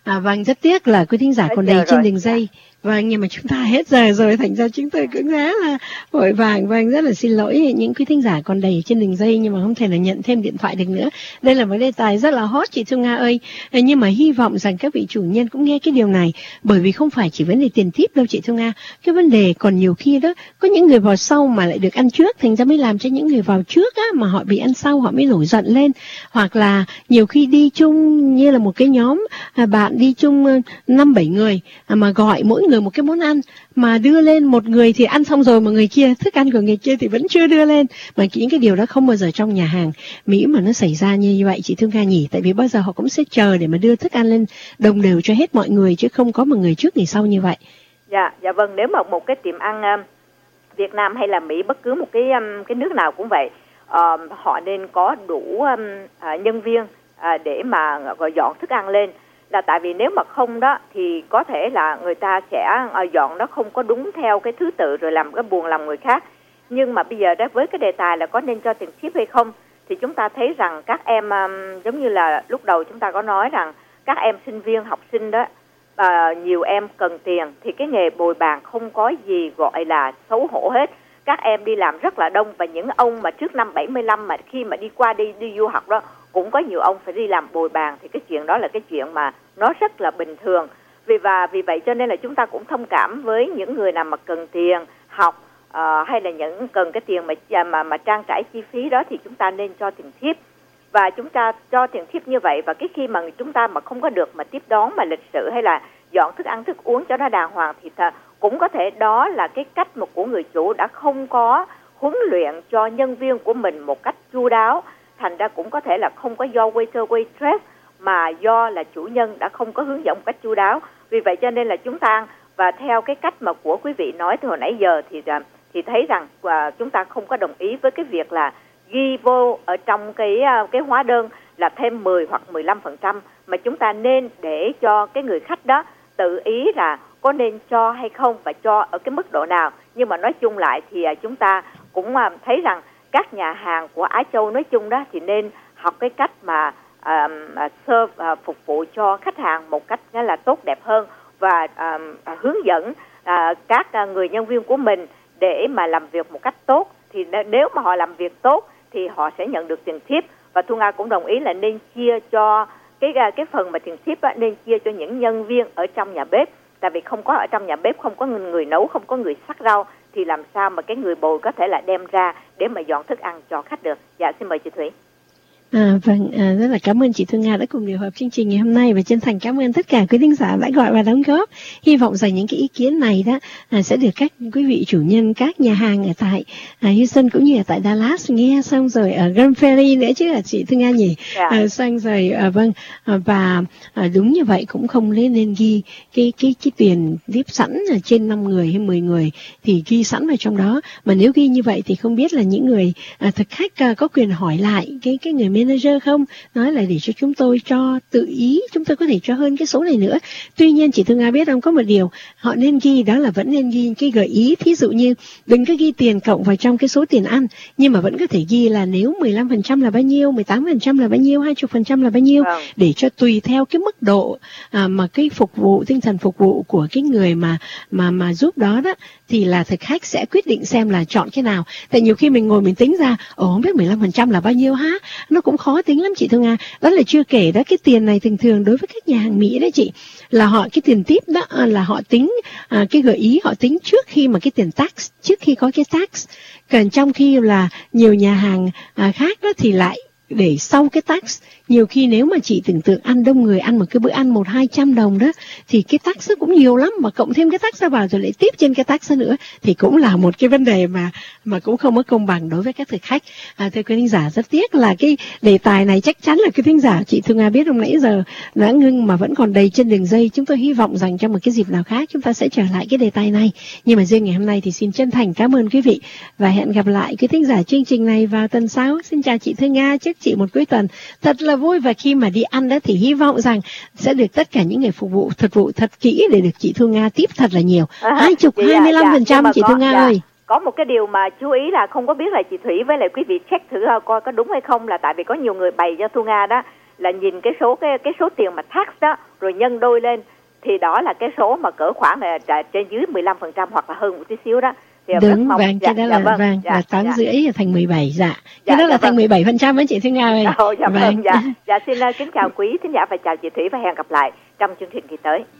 À, vâng, rất tiếc là quý thính giả Hết còn giờ đầy trên rồi. đường dây. Vâng, nhưng mà chúng ta hết giờ rồi, thành ra chúng tôi cũng khá là vội vàng. Vâng, rất là xin lỗi những quý thính giả còn đầy trên đường dây nhưng mà không thể là nhận thêm điện thoại được nữa. Đây là một đề tài rất là hot chị Thu Nga ơi. Nhưng mà hy vọng rằng các vị chủ nhân cũng nghe cái điều này, bởi vì không phải chỉ vấn đề tiền tip đâu chị Thu Nga. Cái vấn đề còn nhiều khi đó, có những người vào sau mà lại được ăn trước, thành ra mới làm cho những người vào trước á, mà họ bị ăn sau họ mới nổi giận lên. Hoặc là nhiều khi đi chung như là một cái nhóm à, bạn đi chung năm bảy người à, mà gọi mỗi người một cái món ăn, mà đưa lên một người thì ăn xong rồi mà người kia thức ăn của người kia thì vẫn chưa đưa lên, mà những cái điều đó không bao giờ trong nhà hàng Mỹ mà nó xảy ra như vậy chị Thương Nga nhỉ. Tại vì bao giờ họ cũng sẽ chờ để mà đưa thức ăn lên đồng đều cho hết mọi người, chứ không có một người trước người sau như vậy. Dạ, dạ vâng, nếu mà một cái tiệm ăn um, Việt Nam hay là Mỹ, bất cứ một cái um, cái nước nào cũng vậy, uh, họ nên có đủ um, uh, nhân viên uh, để mà gọi dọn thức ăn lên. Là tại vì nếu mà không đó thì có thể là người ta sẽ uh, dọn nó không có đúng theo cái thứ tự rồi làm cái buồn lòng người khác. Nhưng mà bây giờ đó với cái đề tài là có nên cho tiền tip hay không, thì chúng ta thấy rằng các em um, giống như là lúc đầu chúng ta có nói rằng các em sinh viên, học sinh đó, uh, nhiều em cần tiền, thì cái nghề bồi bàn không có gì gọi là xấu hổ hết. Các em đi làm rất là đông, và những ông mà trước năm bảy mươi lăm mà khi mà đi qua đi đi du học đó, cũng có nhiều ông phải đi làm bồi bàn, thì cái chuyện đó là cái chuyện mà nó rất là bình thường. Vì và vì vậy cho nên là chúng ta cũng thông cảm với những người nào mà cần tiền học, uh, hay là những cần cái tiền mà mà mà trang trải chi phí đó, thì chúng ta nên cho tiền tip. Và chúng ta cho tiền tip như vậy, và cái khi mà chúng ta mà không có được mà tiếp đón mà lịch sự hay là dọn thức ăn thức uống cho nó đàng hoàng, thì th- cũng có thể đó là cái cách một của người chủ đã không có huấn luyện cho nhân viên của mình một cách chu đáo. Thành ra cũng có thể là không có do waiter waitress, mà do là chủ nhân đã không có hướng dẫn một cách chu đáo. Vì vậy cho nên là chúng ta, và theo cái cách mà của quý vị nói từ hồi nãy giờ, thì thì thấy rằng uh, chúng ta không có đồng ý với cái việc là ghi vô ở trong cái uh, cái hóa đơn là thêm mười hoặc mười lăm phần trăm, mà chúng ta nên để cho cái người khách đó tự ý là có nên cho hay không và cho ở cái mức độ nào. Nhưng mà nói chung lại thì uh, chúng ta cũng uh, thấy rằng các nhà hàng của Á Châu nói chung đó thì nên học cái cách mà uh, uh, serve uh, phục vụ cho khách hàng một cách là tốt đẹp hơn, và uh, uh, hướng dẫn uh, các uh, người nhân viên của mình để mà làm việc một cách tốt. Thì nếu mà họ làm việc tốt thì họ sẽ nhận được tiền tip. Và Thu Nga cũng đồng ý là nên chia cho cái cái phần mà tiền tip á, nên chia cho những nhân viên ở trong nhà bếp. Tại vì không có ở trong nhà bếp, không có người nấu, không có người xắt rau, thì làm sao mà cái người bồi có thể là đem ra để mà dọn thức ăn cho khách được. Dạ, xin mời chị Thủy. À, vâng, à, rất là cảm ơn chị Thu Nga đã cùng điều hợp chương trình ngày hôm nay, và chân thành cảm ơn tất cả quý thính giả đã gọi và đóng góp. Hy vọng rằng những cái ý kiến này đó à, sẽ được các quý vị chủ nhân các nhà hàng ở tại à, Houston cũng như ở tại Dallas nghe xong rồi, ở Grand Prairie nữa chứ là chị Thu Nga nhỉ. Yeah. À, xong rồi à, vâng à, và à, đúng như vậy, cũng không nên nên ghi cái cái cái tiền tip sẵn là trên năm người hay mười người thì ghi sẵn vào trong đó. Mà nếu ghi như vậy thì không biết là những người à, thực khách à, có quyền hỏi lại cái cái người manager không, nói là để cho chúng tôi cho tự ý, chúng tôi có thể cho hơn cái số này nữa. Tuy nhiên chị Thu Nga biết không, có một điều họ nên ghi, đó là vẫn nên ghi cái gợi ý. Thí dụ như đừng có ghi tiền cộng vào trong cái số tiền ăn, nhưng mà vẫn có thể ghi là nếu mười lăm phần trăm là bao nhiêu, mười tám phần trăm là bao nhiêu, hai mươi phần trăm là bao nhiêu, ừ. để cho tùy theo cái mức độ à, mà cái phục vụ, tinh thần phục vụ của cái người mà mà mà giúp đó đó, thì là thực khách sẽ quyết định xem là chọn cái nào. Tại nhiều khi mình ngồi mình tính ra, ồ không biết mười lăm phần trăm là bao nhiêu ha, nó cũng khó tính lắm chị Thu Nga. Đó là chưa kể đó, cái tiền này thường thường đối với các nhà hàng Mỹ đấy chị, là họ cái tiền tip đó là họ tính à, cái gợi ý họ tính trước khi mà cái tiền tax, trước khi có cái tax. Còn trong khi là nhiều nhà hàng à, khác đó thì lại để sau cái tax. Nhiều khi nếu mà chị tưởng tượng ăn đông người, ăn một cái bữa ăn một hai trăm đồng đó, thì cái tax nó cũng nhiều lắm, mà cộng thêm cái tax ra vào rồi lại tiếp trên cái tax nữa, thì cũng là một cái vấn đề mà mà cũng không có công bằng đối với các thực khách. À, thưa quý thính giả, rất tiếc là cái đề tài này chắc chắn là quý thính giả chị Thu Nga biết hôm nãy giờ đã ngưng mà vẫn còn đầy trên đường dây. Chúng tôi hy vọng rằng trong một cái dịp nào khác chúng ta sẽ trở lại cái đề tài này. Nhưng mà riêng ngày hôm nay thì xin chân thành cảm ơn quý vị, và hẹn gặp lại quý thính giả chương trình này vào tuần sau. Xin chào chị Thu Nga, chúc chị một cuối tuần thật là vui, và khi mà đi ăn đó thì hy vọng rằng sẽ được tất cả những người phục vụ thật vụ thật kỹ để được chị Thu Nga tiếp thật là nhiều. Hai chục hai mươi lăm phần trăm chị Thu Nga dạ. ơi. Có một cái điều mà chú ý là không có biết là chị Thủy với lại quý vị check thử coi có đúng hay không, là tại vì có nhiều người bày cho Thu Nga đó là nhìn cái số cái cái số tiền mà tax đó rồi nhân đôi lên thì đó là cái số mà cỡ khoảng là trên dưới mười lăm phần trăm hoặc là hơn một tí xíu đó. Thì đúng, vâng, cái đó là dạ, vâng, dạ, là tám dạ. rưỡi thành mười bảy, dạ. Cái Dạ, đó là dạ, thành vâng. mười bảy phần trăm với chị Thúy Nga ơi. Ồ, dạ, Vâng. vâng, dạ. Dạ xin uh, kính chào quý thính giả và chào chị Thủy và hẹn gặp lại trong chương trình kỳ tới.